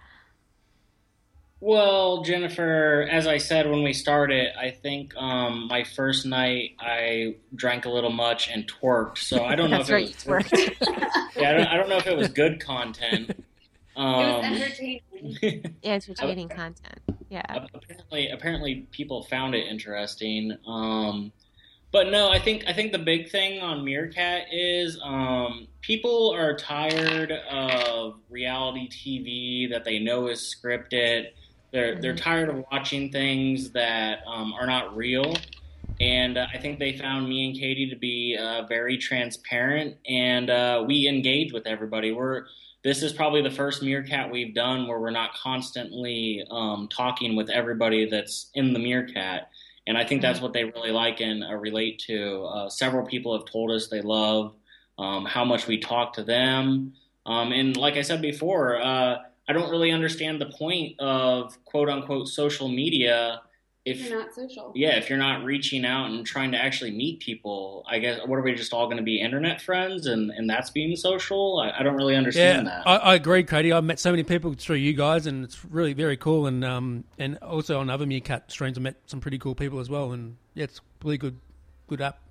Well, Jennifer, as I said when we started, I think um, my first night I drank a little much and twerked. So I don't know That's if right, it you was twerked. yeah, I don't, I don't know if it was good content. Um, It was entertaining. Entertaining content. Yeah. apparently, apparently people found it interesting. Um, but no, I think I think the big thing on Meerkat is um, people are tired of reality T V that they know is scripted. They're they're tired of watching things that um, are not real, and uh, I think they found me and Katie to be uh, very transparent, and uh, we engage with everybody. We're this is probably the first Meerkat we've done where we're not constantly um, talking with everybody that's in the Meerkat, and I think that's what they really like and uh, relate to. Uh, several people have told us they love um, how much we talk to them, um, and like I said before. Uh, I don't really understand the point of quote unquote social media if You're not social. yeah, if you're not reaching out and trying to actually meet people. I guess what are we just all going to be internet friends and, and that's being social? I, I don't really understand Yeah, that. I, I agree, Katie. I've met so many people through you guys, and it's really very cool. And um, and also on other Meerkat streams, I met some pretty cool people as well. And yeah, it's a really good, good app.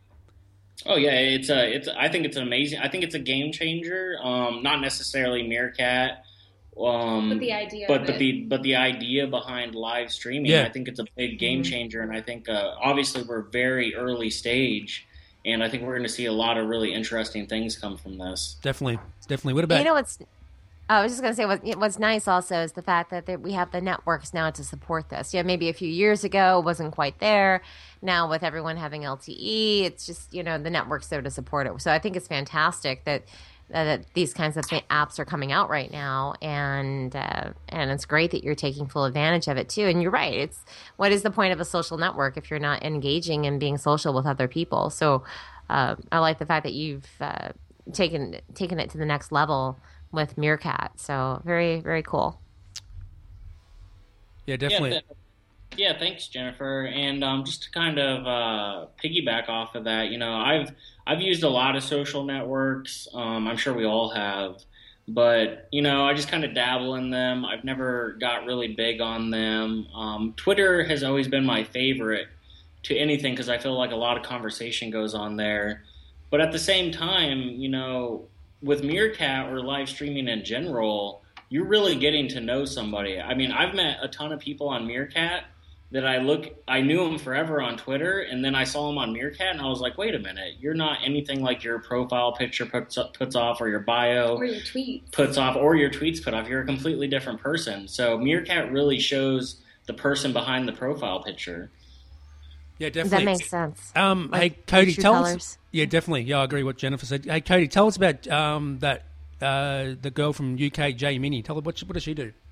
Oh yeah, it's a it's I think it's an amazing. I think it's a game changer. Um, not necessarily Meerkat. Um, But the idea but of but it. the but the idea behind live streaming, Yeah. I think it's a big game changer, and I think uh, obviously we're very early stage, and I think we're going to see a lot of really interesting things come from this. Definitely, definitely. What about You know what's? I was just going to say what, what's nice also is the fact that there, we have the networks now to support this. Yeah, maybe a few years ago it wasn't quite there. Now with everyone having L T E, it's just, you know, the network's there to support it. So I think it's fantastic that that these kinds of th- apps are coming out right now, and uh, and it's great that you're taking full advantage of it too. And you're right. It's what is the point of a social network if you're not engaging and being social with other people? So uh, I like the fact that you've uh, taken taken it to the next level with Meerkat. So very, very cool. yeah, definitely. Yeah, th- yeah thanks, Jennifer. And um, just to kind of uh, piggyback off of that, you know, I've I've used a lot of social networks. Um, I'm sure we all have. But, you know, I just kind of dabble in them. I've never got really big on them. Um, Twitter has always been my favorite to anything because I feel like a lot of conversation goes on there. But at the same time, you know, with Meerkat or live streaming in general, you're really getting to know somebody. I mean, I've met a ton of people on Meerkat that I look, I knew them forever on Twitter, and then I saw them on Meerkat, and I was like, wait a minute, you're not anything like your profile picture puts puts off, or your bio Or your tweets. puts off, or your tweets put off. You're a completely different person. So Meerkat really shows the person behind the profile picture. Yeah, Does definitely. that make sense? Um, Like hey, Cody, true tell colours. us. Yeah, definitely. Yeah, I agree with what Jennifer said. Hey, Cody, tell us about um, that uh, the girl from U K, Jay Minnie. Tell her what she, what does she do?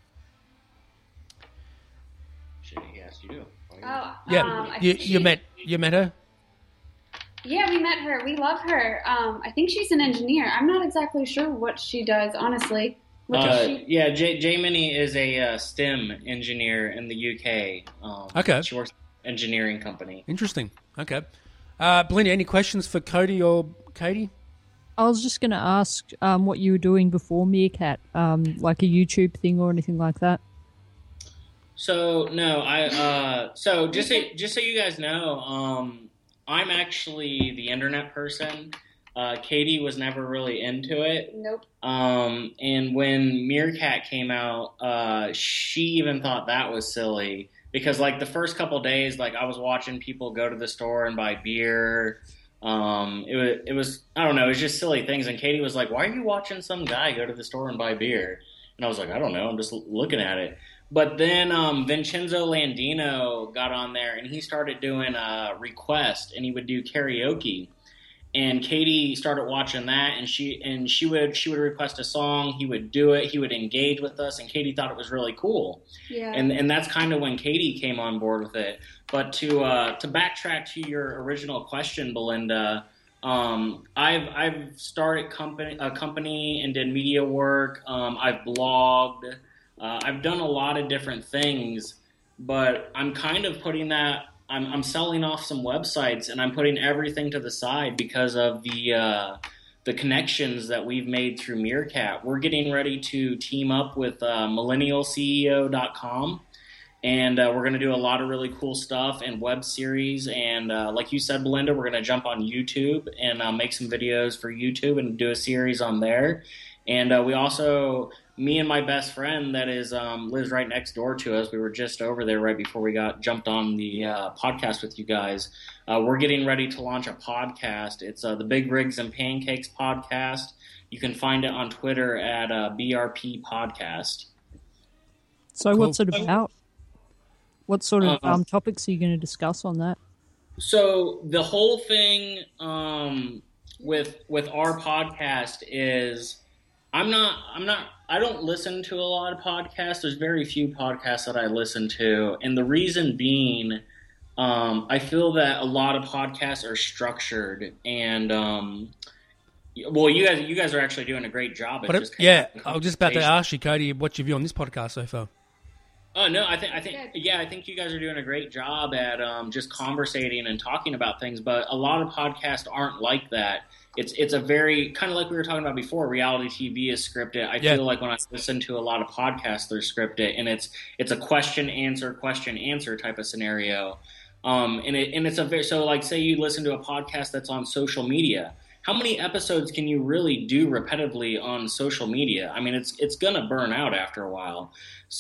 Yes, you do. Oh, Yeah, um, I you think you she- met you met her. Yeah, we met her. We love her. Um, I think she's an engineer. I'm not exactly sure what she does, honestly. Uh, yeah, J, J Minnie is a uh, STEM engineer in the U K. Um, Okay. She works at an engineering company. Interesting. Okay. Uh, Belinda, any questions for Cody or Katie? I was just going to ask um, what you were doing before Meerkat, um, like a YouTube thing or anything like that. So no, I uh, so just so, just so you guys know, um, I'm actually the internet person. Uh, Katie was never really into it. Nope. Um, and when Meerkat came out, uh, she even thought that was silly because like the first couple days, like I was watching people go to the store and buy beer. Um, it was, it was, I don't know, it was just silly things. And Katie was like, why are you watching some guy go to the store and buy beer? And I was like, I don't know. I'm just looking at it. But then um, Vincenzo Landino got on there and he started doing a request and he would do karaoke. And Katie started watching that, and she and she would she would request a song. He would do it. He would engage with us, and Katie thought it was really cool. Yeah. And and that's kind of when Katie came on board with it. But to uh, to backtrack to your original question, Belinda, um, I've I've started company a company and did media work. Um, I've blogged. Uh, I've done a lot of different things, but I'm kind of putting that. I'm, I'm selling off some websites and I'm putting everything to the side because of the uh, the connections that we've made through Meerkat. We're getting ready to team up with uh, millennial C E O dot com, and uh, we're going to do a lot of really cool stuff and web series. And uh, like you said, Belinda, we're going to jump on YouTube and uh, make some videos for YouTube and do a series on there. And uh, we also, me and my best friend that is um, lives right next door to us, we were just over there right before we got jumped on the uh, podcast with you guys. Uh, we're getting ready to launch a podcast. It's uh, the Big Rigs and Pancakes podcast. You can find it on Twitter at uh, B R P Podcast. So Cool. what's it about? What sort of Uh, um, topics are you going to discuss on that? So the whole thing um, with with our podcast is I'm not I'm not I don't listen to a lot of podcasts. There's very few podcasts that I listen to, and the reason being, um, I feel that a lot of podcasts are structured and. Um, Well, you guys, you guys are actually doing a great job. At But just it, yeah, kind of I was just about to conversation. ask you, Cody, what's your view on this podcast so far? Oh no, I think I think yeah, I think you guys are doing a great job at um, just conversating and talking about things. But a lot of podcasts aren't like that. It's it's a very kind of like we were talking about before. Reality T V is scripted. I Yeah. feel like when I listen to a lot of podcasts, they're scripted, and it's it's a question answer question answer type of scenario. Um, and it and it's a very so like say you listen to a podcast that's on social media. How many episodes can you really do repetitively on social media? I mean, it's it's gonna burn out after a while.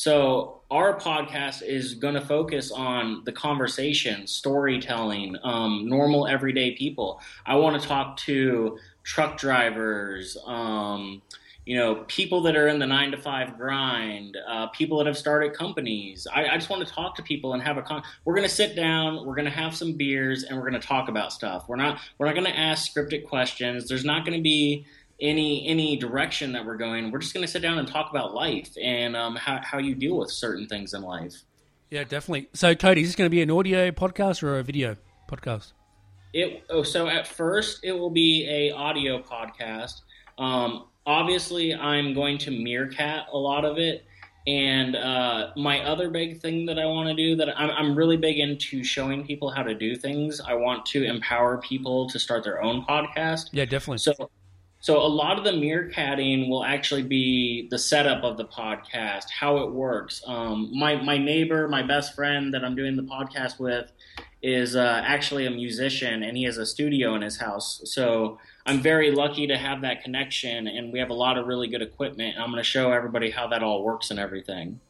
So our podcast is gonna focus on the conversation, storytelling, um, normal everyday people. I want to talk to truck drivers, um, you know, people that are in the nine to five grind, uh, people that have started companies. I, I just want to talk to people and have a con. We're going to sit down, we're going to have some beers, and we're going to talk about stuff. We're not we're not going to ask scripted questions. There's not going to be any any direction that we're going. We're just going to sit down and talk about life and um, how how you deal with certain things in life. Yeah, definitely. So, Cody, is this going to be an audio podcast or a video podcast? It oh, so at first it will be a audio podcast. Um, Obviously, I'm going to Meerkat a lot of it. And uh, my other big thing that I want to do, that I'm, I'm really big into showing people how to do things. I want to empower people to start their own podcast. Yeah, definitely. So, so a lot of the Meerkatting will actually be the setup of the podcast, how it works. Um, my, my neighbor, my best friend that I'm doing the podcast with is uh, actually a musician, and he has a studio in his house. So I'm very lucky to have that connection, and we have a lot of really good equipment, and I'm going to show everybody how that all works and everything.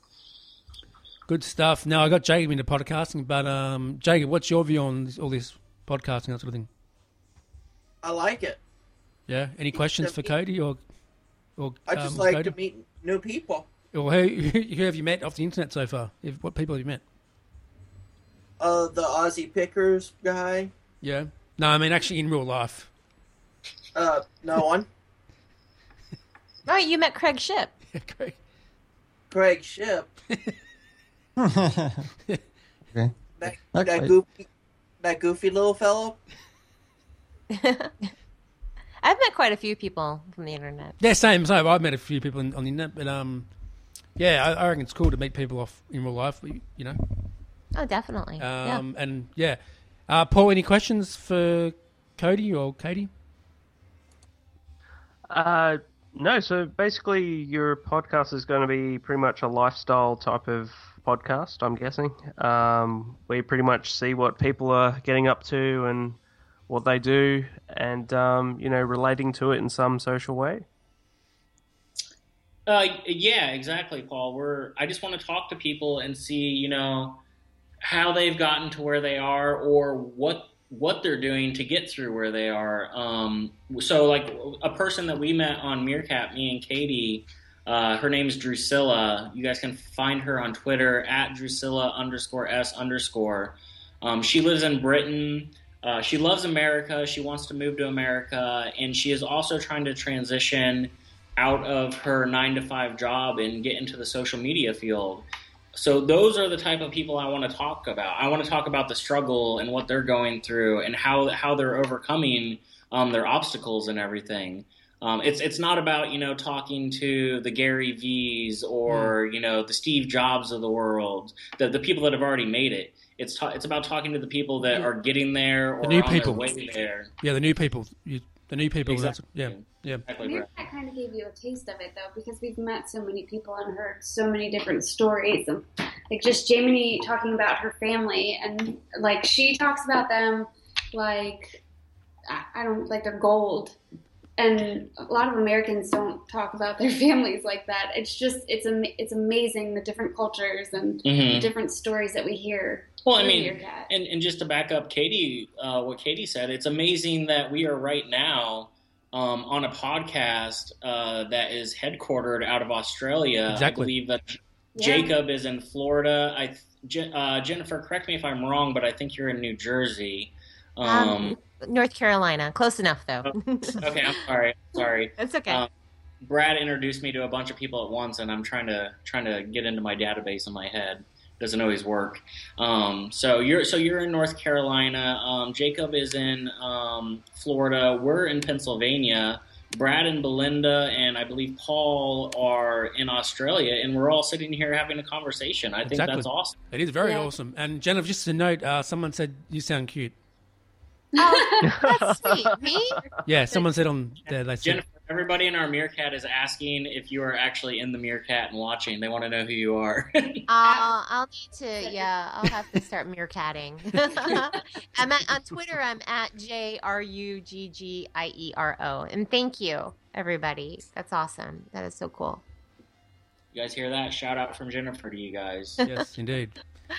Good stuff. Now, I got Jacob into podcasting, but um, Jacob, what's your view on this, all this podcasting, that sort of thing? I like it. Yeah? Any questions for Cody or, or I just um, like Cody? to meet new people. Or who, who have you met off the internet so far? If, what people have you met? Uh, the Aussie Pickers guy. Yeah? No, I mean actually in real life. Uh, no one. Oh, you met Craig Ship. Yeah, Craig. Craig Ship. Okay. That, Okay. that goofy, that goofy little fellow. I've met quite a few people from the internet. Yeah, same. Same. I've met a few people on, on the internet, but um, yeah, I, I reckon it's cool to meet people off in real life. You know. Oh, definitely. Um, yeah. and yeah, uh, Paul, any questions for Cody or Katie? Uh, no. So basically, your podcast is going to be pretty much a lifestyle type of podcast, I'm guessing. Um, where you pretty much see what people are getting up to and what they do, and um, you know, relating to it in some social way. Uh, yeah, exactly, Paul. We're I just want to talk to people and see, you know, how they've gotten to where they are, or what what they're doing to get through where they are. Um, so, like a person that we met on Meerkat, me and Katie. Uh, her name is Drusilla. You guys can find her on Twitter at Drusilla underscore S underscore. Um, she lives in Britain. Uh, she loves America. She wants to move to America. And she is also trying to transition out of her nine to five job and get into the social media field. So those are the type of people I want to talk about. I want to talk about the struggle and what they're going through and how, how they're overcoming um, their obstacles and everything. Um, it's it's not about, you know, talking to the Gary V's or, mm. you know, the Steve Jobs of the world, the the people that have already made it. It's ta- it's about talking to the people that are getting there or the new on people. their way there. Yeah, the new people. You, the new people. Exactly. That's, yeah, yeah. Exactly Maybe right. that kind of gave you a taste of it, though, because we've met so many people and heard so many different stories. And, like, just Jamie talking about her family, and, like, she talks about them like, I, I don't, like, they're gold. And a lot of Americans don't talk about their families like that. It's just, it's am- it's amazing the different cultures and Mm-hmm. the different stories that we hear. Well, I through mean, Meerkat. and, and just to back up Katie, uh, what Katie said, it's amazing that we are right now um, on a podcast uh, that is headquartered out of Australia. Exactly. I believe that Yeah. Jacob is in Florida. I Je- uh, Jennifer, correct me if I'm wrong, but I think you're in New Jersey. Um, Um, North Carolina. Close enough, though. okay, I'm sorry. Sorry. That's okay. Um, Brad introduced me to a bunch of people at once, and I'm trying to trying to get into my database in my head. Doesn't always work. Um, so you're so you're in North Carolina. Um, Jacob is in um, Florida. We're in Pennsylvania. Brad and Belinda and I believe Paul are in Australia, and we're all sitting here having a conversation. I think Exactly. that's awesome. It is very Yeah. awesome. And Jennifer, just a note, uh, someone said you sound cute. Oh, that's sweet. Me? Yeah, someone said on there. They said, Jennifer, everybody in our Meerkat is asking if you are actually in the Meerkat and watching. They want to know who you are. Uh, I'll need to, yeah, I'll have to start meerkatting. I'm at, on Twitter, I'm at J R U G G I E R O. And thank you, everybody. That's awesome. That is so cool. You guys hear that? Shout out from Jennifer to you guys. yes, indeed.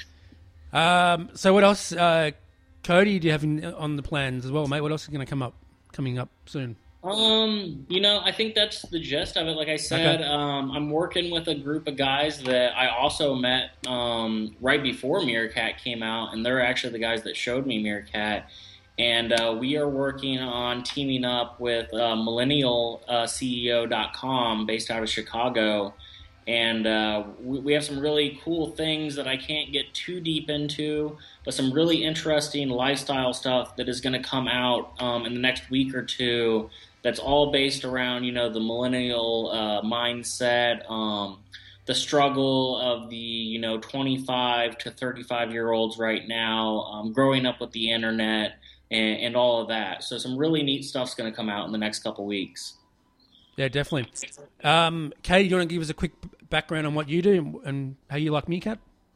Um, so what else, uh, Cody? Do you have in, on the plans as well, mate? What else is going to come up, coming up soon? Um, you know, I think that's the gist of it. Like I said, Okay. um, I'm working with a group of guys that I also met um, right before Meerkat came out, and they're actually the guys that showed me Meerkat. And uh, we are working on teaming up with uh, millennial C E O dot com based out of Chicago. And uh, we, we have some really cool things that I can't get too deep into, but some really interesting lifestyle stuff that is going to come out um, in the next week or two. That's all based around, you know, the millennial uh, mindset, um, the struggle of the, you know, twenty-five to thirty-five year olds right now, um, growing up with the internet and, and all of that. So some really neat stuff's going to come out in the next couple weeks. Yeah, definitely. Um, Katie, do you want to give us a quick background on what you do and how you like Meerkat?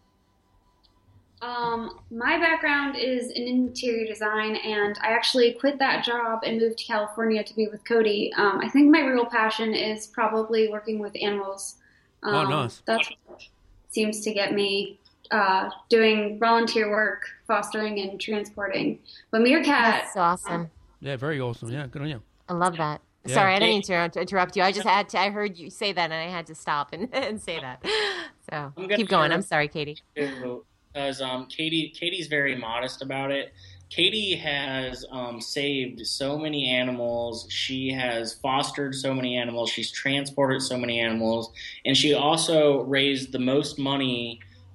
Um, my background is in interior design, and I actually quit that job and moved to California to be with Cody. Um, I think my real passion is probably working with animals. Um, Oh, nice. That's what seems to get me uh, doing volunteer work, fostering and transporting. But Meerkat, That's awesome. Yeah, very awesome. Yeah, good on you. I love that. Yeah. Sorry, I didn't mean to inter- interrupt you. I just had to, I heard you say that, and I had to stop and, and say that. So I'm gonna keep going. share- I'm sorry, Katie. Because um, Katie, Katie's very modest about it. Katie has um, saved so many animals. She has fostered so many animals. She's transported so many animals, and she also raised the most money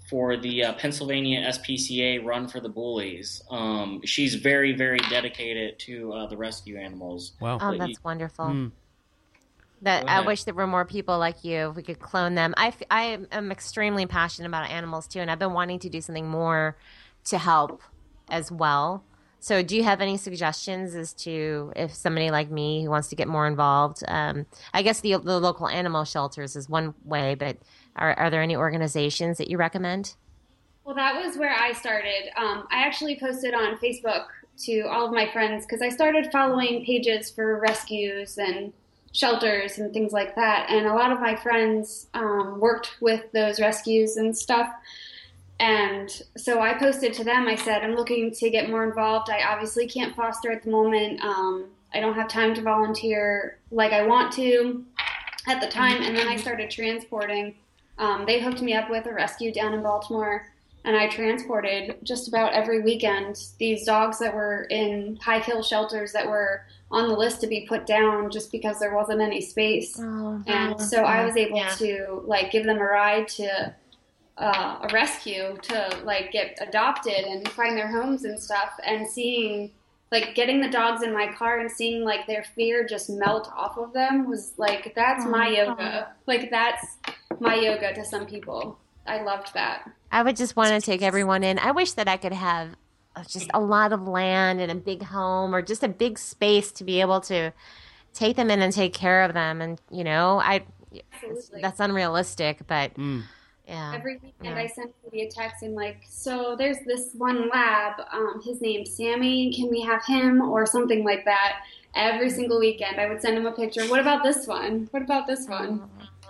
for the uh, Pennsylvania S P C A Run for the Bullies. Um, she's very, very dedicated to uh, the rescue animals. Wow. Oh, But that's you- wonderful. Mm. That Go I ahead. wish there were more people like you. If we could clone them. I, f- I am extremely passionate about animals too, and I've been wanting to do something more to help as well. So, do you have any suggestions as to if somebody like me who wants to get more involved? Um, I guess the the local animal shelters is one way, but are are there any organizations that you recommend? Well, that was where I started. Um, I actually posted on Facebook to all of my friends because I started following pages for rescues and shelters and things like that. And a lot of my friends um, worked with those rescues and stuff. And so I posted to them, I said, I'm looking to get more involved. I obviously can't foster at the moment. Um, I don't have time to volunteer like I want to at the time. And then I started transporting. Um, they hooked me up with a rescue down in Baltimore. And I transported just about every weekend these dogs that were in high kill shelters that were on the list to be put down just because there wasn't any space. Oh, And so I was able yeah. to like give them a ride to uh, a rescue to like get adopted and find their homes and stuff. And seeing like getting the dogs in my car and seeing like their fear just melt off of them was like, that's my yoga. Like that's my yoga to some people. I loved that. I would just want to take everyone in. I wish that I could have uh, just a lot of land and a big home or just a big space to be able to take them in and take care of them. And, you know, I Absolutely. that's unrealistic, but Mm. yeah. Every weekend Yeah. I send Cody a text and like, so there's this one lab, um, his name's Sammy, can we have him or something like that? Every single weekend I would send him a picture. What about this one? What about this one?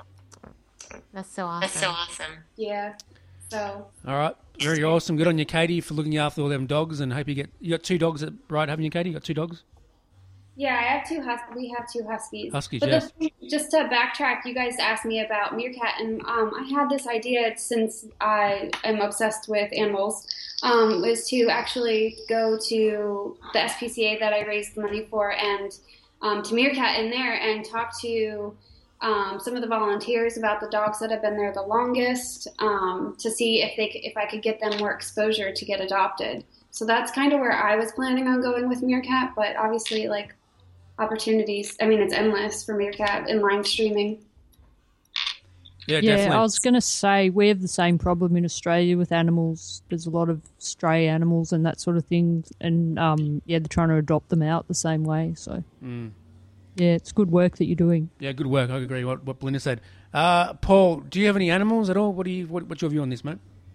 That's so awesome. That's so awesome. Yeah. So All right. Very awesome. Good on you, Katie, for looking after all them dogs, and hope you get you got two dogs, at, right? Haven't you, Katie? You got two dogs? yeah, I have two hus- we have two huskies. Huskies, but yes. the, just to backtrack, you guys asked me about Meerkat, and um, I had this idea since I am obsessed with animals, um, was to actually go to the S P C A that I raised the money for and um, to Meerkat in there and talk to um, some of the volunteers about the dogs that have been there the longest, um, to see if they c- if I could get them more exposure to get adopted. So that's kind of where I was planning on going with Meerkat, but obviously, like, opportunities, I mean, it's endless for Meerkat in live streaming. Yeah, Yeah, definitely. I was going to say we have the same problem in Australia with animals. There's a lot of stray animals and that sort of thing, and um, yeah, they're trying to adopt them out the same way. So Mm. yeah, it's good work that you're doing. Yeah, good work. I agree with what, what Belinda said. Uh, Paul, do you have any animals at all? What do you? What, what's your view on this, mate?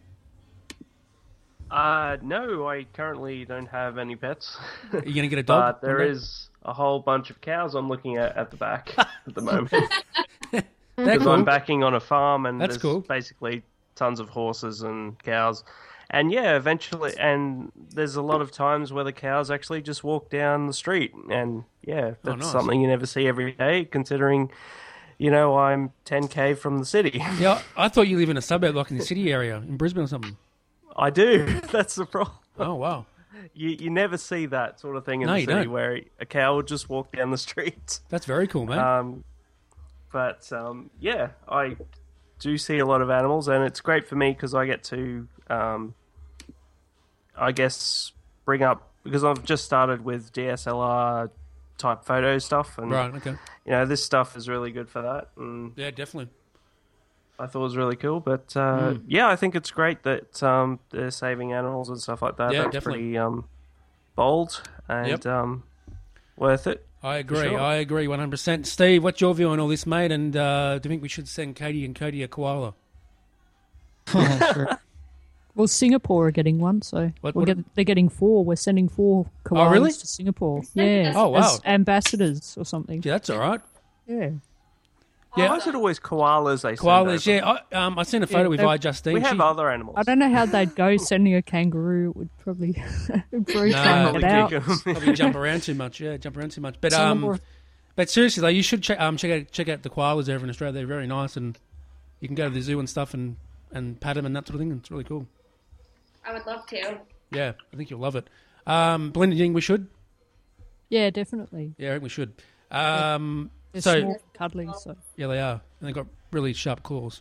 Uh, no, I currently don't have any pets. Are you going to get a dog? But there one day? is a whole bunch of cows I'm looking at at the back at the moment. They're Because cool. I'm backing on a farm and That's there's cool. basically tons of horses and cows. And yeah, eventually, and there's a lot of times where the cows actually just walk down the street. And yeah, that's nice. something you never see every day, considering, you know, I'm ten K from the city. Yeah, I thought you live in a suburb, like in the city area, in Brisbane or something. I do. That's the problem. Oh wow, You you never see that sort of thing in No, the you city don't. where a cow will just walk down the street. that's very cool, mate. Um, but um, yeah, I do see a lot of animals, and it's great for me because I get to, um, I guess, bring up because I've just started with D S L R type photo stuff, and right. Okay. you know this stuff is really good for that, and Yeah, definitely. I thought it was really cool. But uh, Mm. yeah, I think it's great that um, they're saving animals and stuff like that. Yeah, That's definitely. pretty um, bold and Yep. um, worth it. I agree. sure. I agree one hundred percent. Steve, what's your view on all this, mate? And uh, do you think we should send Katie and Cody a koala? Sure. Well, Singapore are getting one, so What- we're what- get, they're getting four. We're sending four koalas really? to Singapore. Sending Yeah. us- Oh, wow. As ambassadors or something. Yeah, that's all right. Yeah. Yeah. Why is it always koalas they send Koalas, over? yeah. I, um, I seen a photo Yeah, with they're- I Justine. We have She- other animals. I don't know how they'd go sending a kangaroo. It would probably probably No, try and Probably get out. kick 'em. probably jump around too much. Yeah, jump around too much. But um, Singapore. but seriously, though, you should check um check out check out the koalas over in Australia. They're very nice, and you can go to the zoo and stuff and and pat them and that sort of thing. And it's really cool. I would love to. Yeah, I think you'll love it. Um, Belinda, do you think we should? Yeah, definitely. Yeah, I think we should. Um, They're so small, and cuddly. So yeah, they are, and they've got really sharp claws.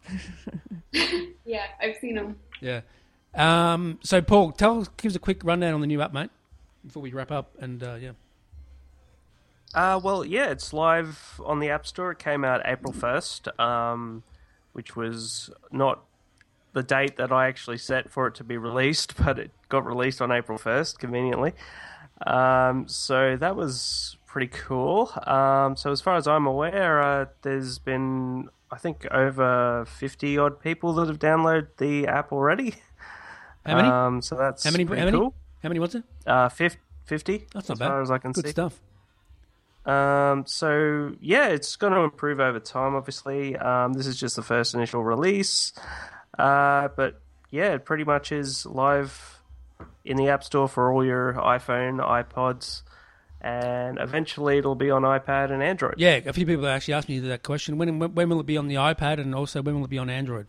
Yeah, I've seen them. Yeah. Um, so, Paul, tell us, give us a quick rundown on the new app, mate, before we wrap up. And uh, yeah. Uh, well, yeah, it's live on the App Store. It came out April first, um, which was not the date that I actually set for it to be released, but it got released on April first, conveniently. Um, so that was pretty cool. Um, so as far as I'm aware, uh, there's been, I think, over fifty odd people that have downloaded the app already. How many? Um, so that's how many? pretty How many? cool. How many? What's it? Uh, fifty. That's not as bad. far as I can Good see. stuff. Um, so yeah, it's going to improve over time. Obviously, um, this is just the first initial release, uh, but yeah, it pretty much is live in the App Store for all your iPhone, iPods, and eventually it'll be on iPad and Android. Yeah, a few people actually asked me that question. When when will it be on the iPad, and also when will it be on Android?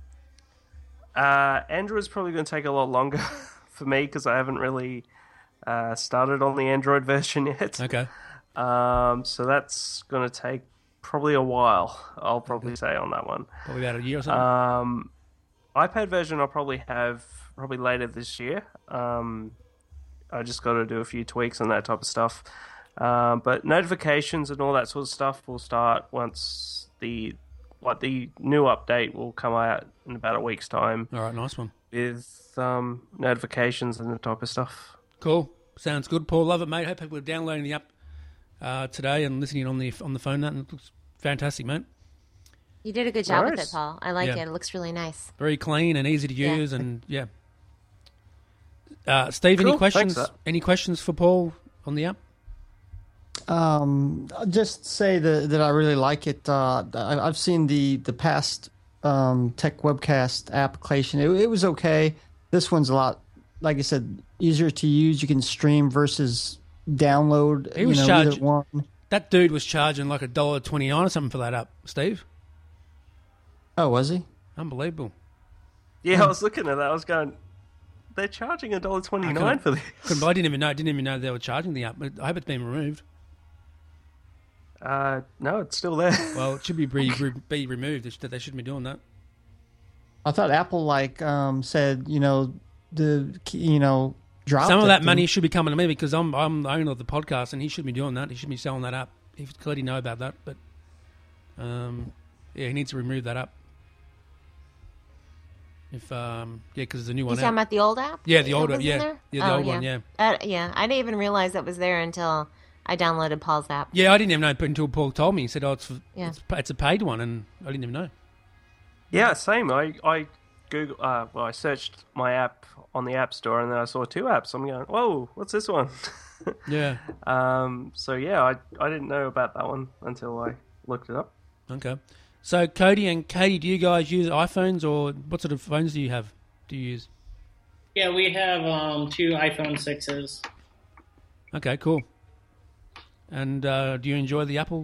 Uh, Android's probably going to take a lot longer for me because I haven't really uh, started on the Android version yet. Okay. Um, so that's going to take probably a while, I'll probably say on that one. Probably about a year or something. Um, iPad version I'll probably have probably later this year. Um, I just got to do a few tweaks and that type of stuff. Um, but notifications and all that sort of stuff will start once the like the new update will come out in about a week's time. All right, nice one. With um, notifications and the type of stuff. Cool. Sounds good, Paul. Love it, mate. Hope people are downloading the app uh, today and listening on the on the phone. That it looks fantastic, mate. You did a good job Nice. with it, Paul. I like Yeah. it. It looks really nice. Very clean and easy to Yeah. use, and yeah. Uh, Steve, any Cool. questions? Thanks, sir. Any questions for Paul on the app? Um, I'll just say that that I really like it. Uh, I, I've seen the the past um, Tech Webcast application. It, it was okay. This one's a lot, like I said, easier to use. You can stream versus download. He you was know, charged- either one. That dude was charging like a dollar twenty nine or something for that app, Steve. Oh, was he? Unbelievable. Yeah, I was looking at that. I was going, they're charging a dollar twenty nine for this. Couldn't- I didn't even know. Didn't even know they were charging the app. But I hope it's been removed. Uh, no, it's still there. Well, it should be re- re- be removed. They should- They shouldn't be doing that. I thought Apple like um, said, you know, the you know dropped Some of it. that money should be coming to me because I'm I'm the owner of the podcast, and he shouldn't be doing that. He should be selling that app. He clearly know about that, but um, yeah, he needs to remove that app. If um, yeah, because there's a new You one talking out. about the old app? Yeah, the that old was one, in yeah. there? Yeah, the Oh, old one, yeah. Uh, yeah, I didn't even realize that was there until I downloaded Paul's app. Yeah, I didn't even know until Paul told me. He said, "Oh, it's Yeah. it's, it's a paid one," and I didn't even know. Yeah, same. I I Google. Uh, well, I searched my app on the App Store, and then I saw two apps. I'm going, whoa, what's this one? Yeah. um. So yeah, I I didn't know about that one until I looked it up. Okay. So Cody and Katie, do you guys use iPhones, or what sort of phones do you have? Do you use? Yeah, we have um, two iPhone sixes. Okay, cool. And uh, do you enjoy the Apple?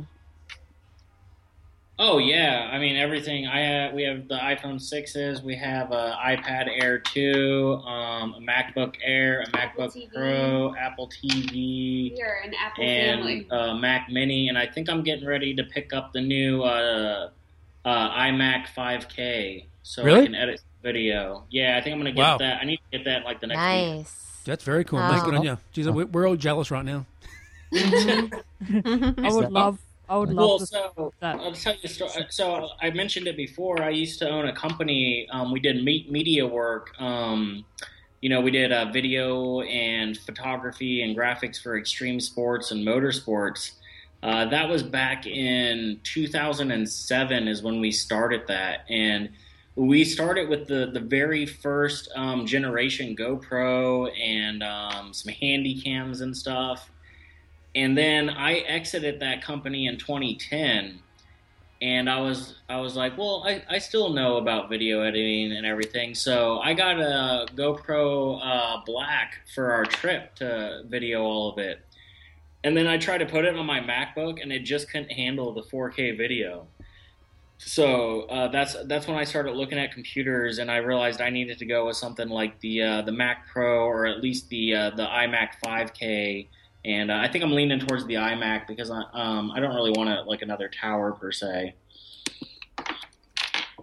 Oh yeah, I mean everything. I have, we have the iPhone sixes. We have a iPad Air two, um, a MacBook Air, a MacBook T V. Pro, Apple T V, We are an Apple and family. uh, Mac Mini. And I think I'm getting ready to pick up the new uh, uh, iMac five K, so Really? I can edit video. Yeah, I think I'm gonna get Wow. that. I need to get that like the next week. Nice. That's very cool. Oh. Mate, good on you. Jeez, we're, we're all jealous right now. I would love. I would love Well, to so that. I'll tell you a story. So I mentioned it before. I used to own a company. Um, we did me- media work. Um, you know, we did uh, video and photography and graphics for extreme sports and motorsports. Uh, that was back in two thousand seven is when we started that. And we started with the, the very first um, generation GoPro and um, some handy cams and stuff. And then I exited that company in twenty ten, and I was I was like, well, I, I still know about video editing and everything, so I got a GoPro uh, Black for our trip to video all of it. And then I tried to put it on my MacBook, and it just couldn't handle the four K video. So uh, that's that's when I started looking at computers, and I realized I needed to go with something like the uh, the Mac Pro, or at least the uh, the iMac five K. And uh, I think I'm leaning towards the iMac because I um I don't really want to like another tower per se.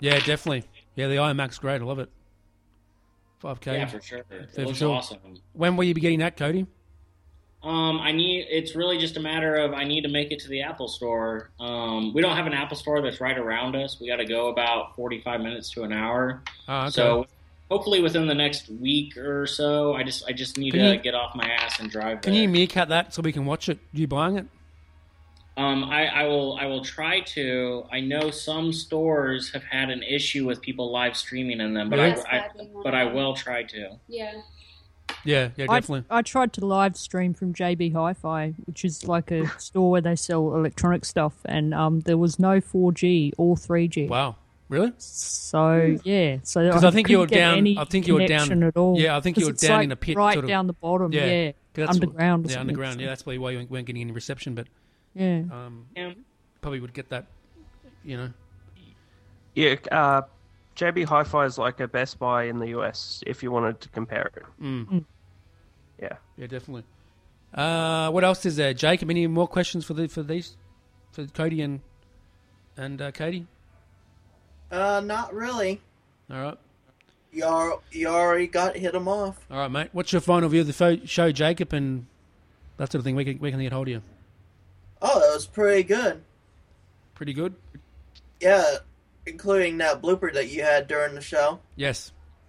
Yeah, definitely. Yeah, the iMac's great. I love it. five K. Yeah, for sure. It For looks sure. awesome. When will you be getting that, Cody? Um, I need. It's really just a matter of I need to make it to the Apple Store. Um, we don't have an Apple Store that's right around us. We got to go about forty-five minutes to an hour. Oh, okay. So hopefully within the next week or so, I just I just need Can to you- get off my ass and drive. Can there. you meerkat that so we can watch it? You buying it? Um, I, I will. I will try to. I know some stores have had an issue with people live streaming in them, but Yes, I, I that being one but of I them. will try to. Yeah. Yeah, yeah, I, definitely. I tried to live stream from J B Hi-Fi, which is like a store where they sell electronic stuff, and um, there was no four G or three G. Wow, really? So yeah, so Because I think you were couldn't get down. any I think you were down. connection at all. Yeah, I think you 'Cause were it's down like in a pit, right sort of. down the bottom. Yeah, Yeah, 'Cause that's underground. or Yeah, something, underground. Yeah, so- that's why you weren't weren't getting any reception, but yeah. um, probably would get that. You know. Yeah, uh, J B Hi-Fi is like a Best Buy in the U S. If you wanted to compare it. Mm. Mm. Yeah. Yeah, definitely. Uh, what else is there, Jacob? Any more questions for the for these for Cody and and uh, Katie? Uh, not really. All right, You al- you already got hit them off. all right, mate. What's your final view of the fo- show, Jacob, and that sort of thing? We can we can get hold of you. Oh, that was pretty good. Pretty good. Yeah, including that blooper that you had during the show. Yes.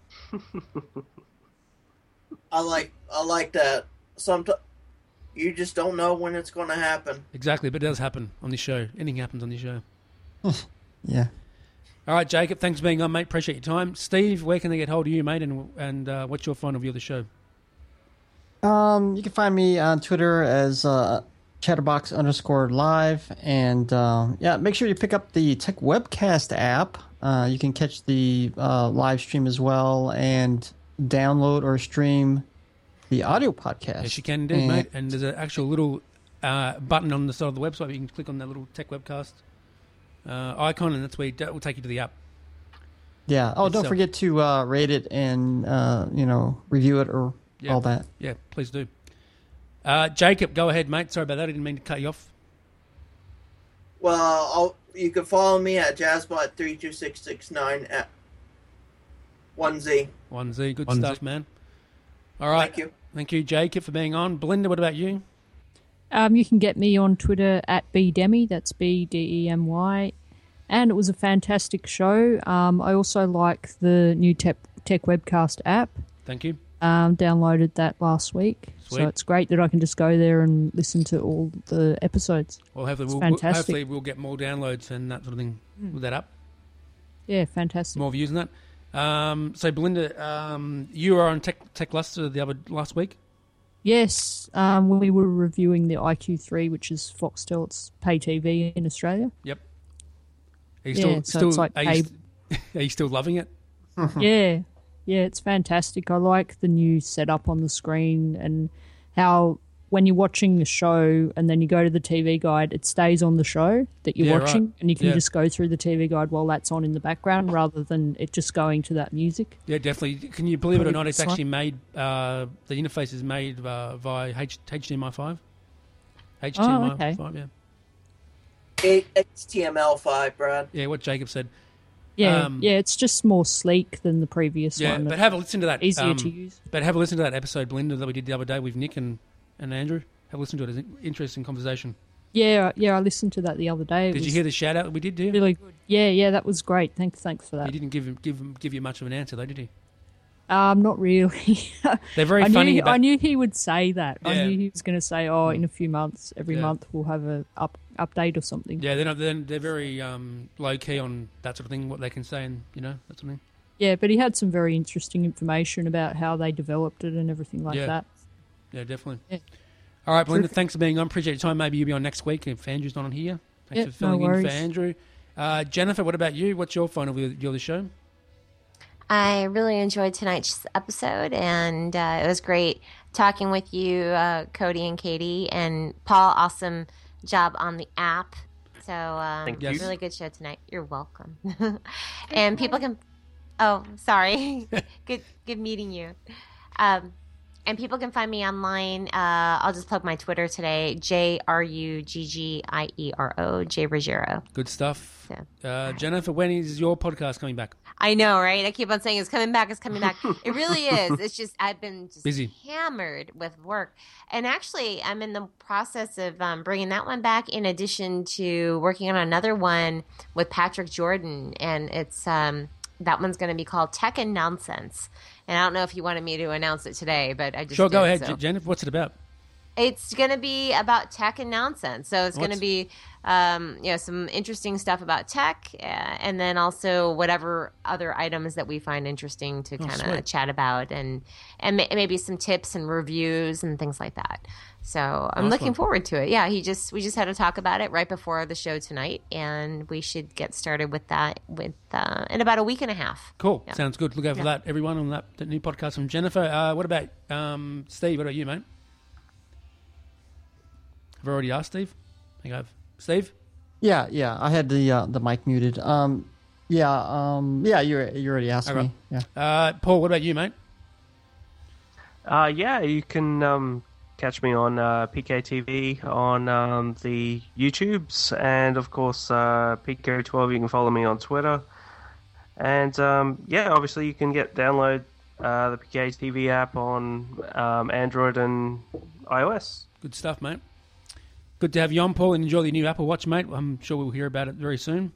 I like I like that. Sometimes you just don't know when it's going to happen. Exactly, but it does happen on this show. Anything happens on this show. Yeah. All right, Jacob. Thanks for being on, mate. Appreciate your time. Steve, where can they get hold of you, mate? And and uh, what's your final view of the show? Um, you can find me on Twitter as uh, Chatterbox underscore live, and um, yeah, make sure you pick up the Tech Webcast app. Uh, you can catch the uh, live stream as well, and download or stream the audio podcast. Yes, you can indeed, And- mate. And there's an actual little uh, button on the side of the website where you can click on that little Tech Webcast uh, icon, and that's where you, that will take you to the app. Yeah. Oh, don't itself. forget to uh, rate it and uh, you know review it or Yeah. all that. Yeah, please do. Uh, Jacob, go ahead, mate. Sorry about that. I didn't mean to cut you off. Well, I'll, you can follow me at jazzbot three two six six nine at one Z. one Z, good one Z. stuff, man. All right. Thank you. Thank you, Jacob, for being on. Belinda, what about you? Um, you can get me on Twitter at bdemy. That's B D E M Y, and it was a fantastic show. Um, I also like the new Tech Tech Webcast app. Thank you. Um, downloaded that last week, Sweet. so it's great that I can just go there and listen to all the episodes. Well, hopefully, It's we'll, fantastic. hopefully we'll get more downloads and that sort of thing with that app. Yeah, fantastic. More views on that. Um, so, Belinda, um, you were on Tech Tech Luster the other last week. Yes, um, we were reviewing the I Q three, which is Foxtel's pay T V in Australia. Yep. Are you Yeah, still, so still, it's like are, you, st- are you still loving it? Yeah, yeah, it's fantastic. I like the new setup on the screen and how when you're watching the show and then you go to the T V guide, it stays on the show that you're Yeah, watching, right. and you can Yeah. just go through the T V guide while that's on in the background rather than it just going to that music. Yeah, definitely. Can you believe it or Pretty not? It's smart. actually made. Uh, the interface is made uh, via H- HDMI five. H D M I Oh, okay. five. Yeah. H T M L five, Brad. Yeah. What Jacob said. Yeah, Um, yeah, it's just more sleek than the previous Yeah, one. but have a listen to that. Easier um, to use. But have a listen to that episode, Belinda, that we did the other day with Nick and, and Andrew. Have a listen to it. It's an interesting conversation. Yeah, yeah, I listened to that the other day. It Did you was hear the shout out that we did? Do you? really good. Yeah, yeah, that was great. Thanks, thanks for He that. didn't give him, give him, give you much of an answer, though, did he? Um, not really. They're very I funny. Knew, about, I knew he would say that. I Yeah. knew he was going to say, "Oh, in a few months, every Yeah. month we'll have a up update or something." Yeah, they're not, they're, they're very um, low key on that sort of thing. What they can say, and you know, that sort of thing. Yeah, but he had some very interesting information about how they developed it and everything like Yeah. that. Yeah, definitely. Yeah. All right, Belinda, Terrific. thanks for being on. Appreciate your time. Maybe you'll be on next week if Andrew's not on here. Thanks Yep, for filling no in worries. for Andrew. Uh, Jennifer, what about you? What's your final view view of the show? I really enjoyed tonight's episode, and uh, it was great talking with you, uh, Cody and Katie, and Paul. Awesome job on the app. So, um, Thank you. really good show tonight. You're welcome. And people can. Oh, sorry. good, good meeting you. Um, And people can find me online. Uh, I'll just plug my Twitter today, J R U G G I E R O, J Ruggiero. Good stuff. Yeah. Uh, Jennifer, when is your podcast coming back? I know, right? I keep on saying it's coming back, it's coming back. It really is. It's just I've been just busy, hammered with work. And actually, I'm in the process of um, bringing that one back in addition to working on another one with Patrick Jordan. And it's um, that one's going to be called Tech and Nonsense. And I don't know if you wanted me to announce it today, but I just Sure, did, go ahead, so. Jennifer. What's it about? It's going to be about tech and nonsense. So it's going to be, um, you know, some interesting stuff about tech, uh, and then also whatever other items that we find interesting to Oh, kind sweet. of chat about, and and ma- maybe some tips and reviews and things like that. So I'm Nice looking one. forward to it. Yeah, he just we just had to talk about it right before the show tonight, and we should get started with that with uh, in about a week and a half. Cool. Yeah. Sounds good. Look out for Yeah. that, everyone, on that, that new podcast from Jennifer. Uh, what about um, Steve? What about you, mate? I've already asked Steve. I think I've Steve. Yeah, yeah. I had the uh, the mic muted. Um, yeah, um, yeah. You you already asked Okay. me. Yeah. Uh, Paul, what about you, mate? Uh, yeah, you can um, catch me on uh, P K T V on um, the YouTubes, and of course uh, Pico twelve. You can follow me on Twitter, and um, yeah, obviously you can get download uh, the P K T V app on um, Android and iOS. Good stuff, mate. Good to have you on, Paul, and enjoy the new Apple Watch, mate. I'm sure we'll hear about it very soon.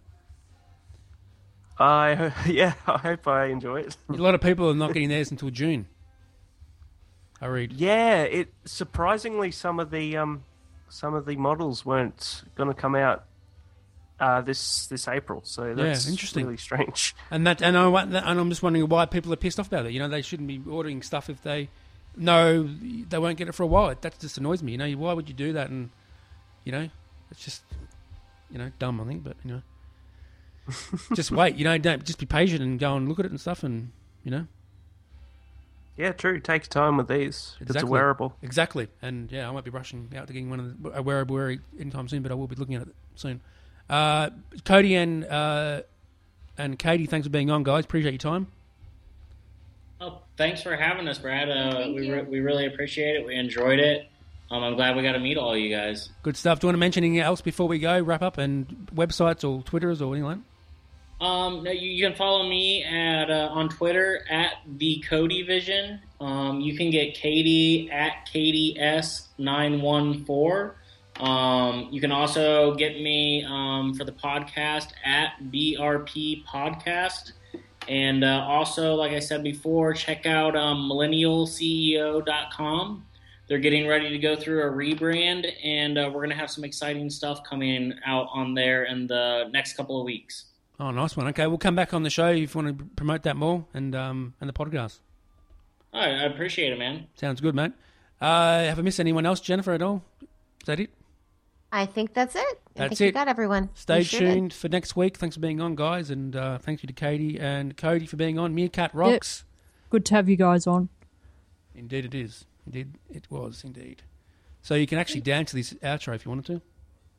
I yeah, I hope I enjoy it. A lot of people are not getting theirs until June. I read. Yeah, it surprisingly some of the um, some of the models weren't going to come out uh, this this April, so that's Yeah, interesting. really strange. And that, and, I, and I'm just wondering why people are pissed off about it. You know, they shouldn't be ordering stuff if they know they won't get it for a while. That just annoys me. You know, why would you do that? And you know, it's just you know dumb, I think. But you know, just wait. You know, don't just be patient and go and look at it and stuff, and you know. Yeah, true. It takes time with these. It's a wearable. Exactly. And yeah, I won't be rushing out to getting one of the, a wearable wear anytime soon, but I will be looking at it soon. Uh, Cody and uh, and Katie, thanks for being on, guys. Appreciate your time. Oh, thanks for having us, Brad. Uh, Thank we you. re- we really appreciate it. We enjoyed it. Um, I'm glad we got to meet all you guys. Good stuff. Do you want to mention anything else before we go, wrap up, and websites or Twitters or anything like that? Um, no, you, you can follow me at uh, on Twitter at the Cody Vision. Um, you can get Katie at Katie S nine one four. Um, you can also get me um, for the podcast at B R P Podcast. And uh, also, like I said before, check out um, millennial C E O dot com. They're getting ready to go through a rebrand, and uh, we're going to have some exciting stuff coming out on there in the next couple of weeks. Oh, nice one. Okay, we'll come back on the show if you want to promote that more and um and the podcast. All right, I appreciate it, man. Sounds good, mate. Uh, have I missed anyone else, Jennifer, at all? Is that it? I think that's it. I That's think you it. got everyone. Stay You sure did. tuned for next week. Thanks for being on, guys, and uh, thank you to Katie and Cody for being on. Meerkat rocks. Good to have you guys on. Indeed, it is. Indeed, it was. Indeed. So you can actually dance to this outro if you wanted to.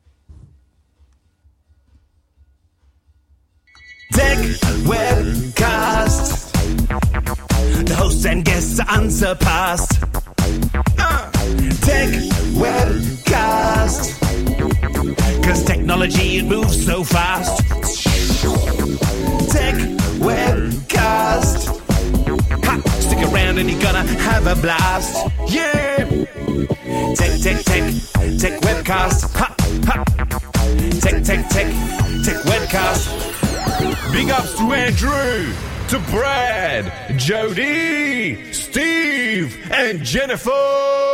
Tech Webcast. The hosts and guests are unsurpassed. Uh, Tech Webcast. Cause technology, it moves so fast. Tech Webcast. Ha, stick around and you're gonna have a blast. Yeah. Tech, tech, tech. Tech Webcast. Ha, ha. Tech, tech, tech. Tech Webcast. Big ups to Andrew, to Brad, Jody, Steve, and Jennifer.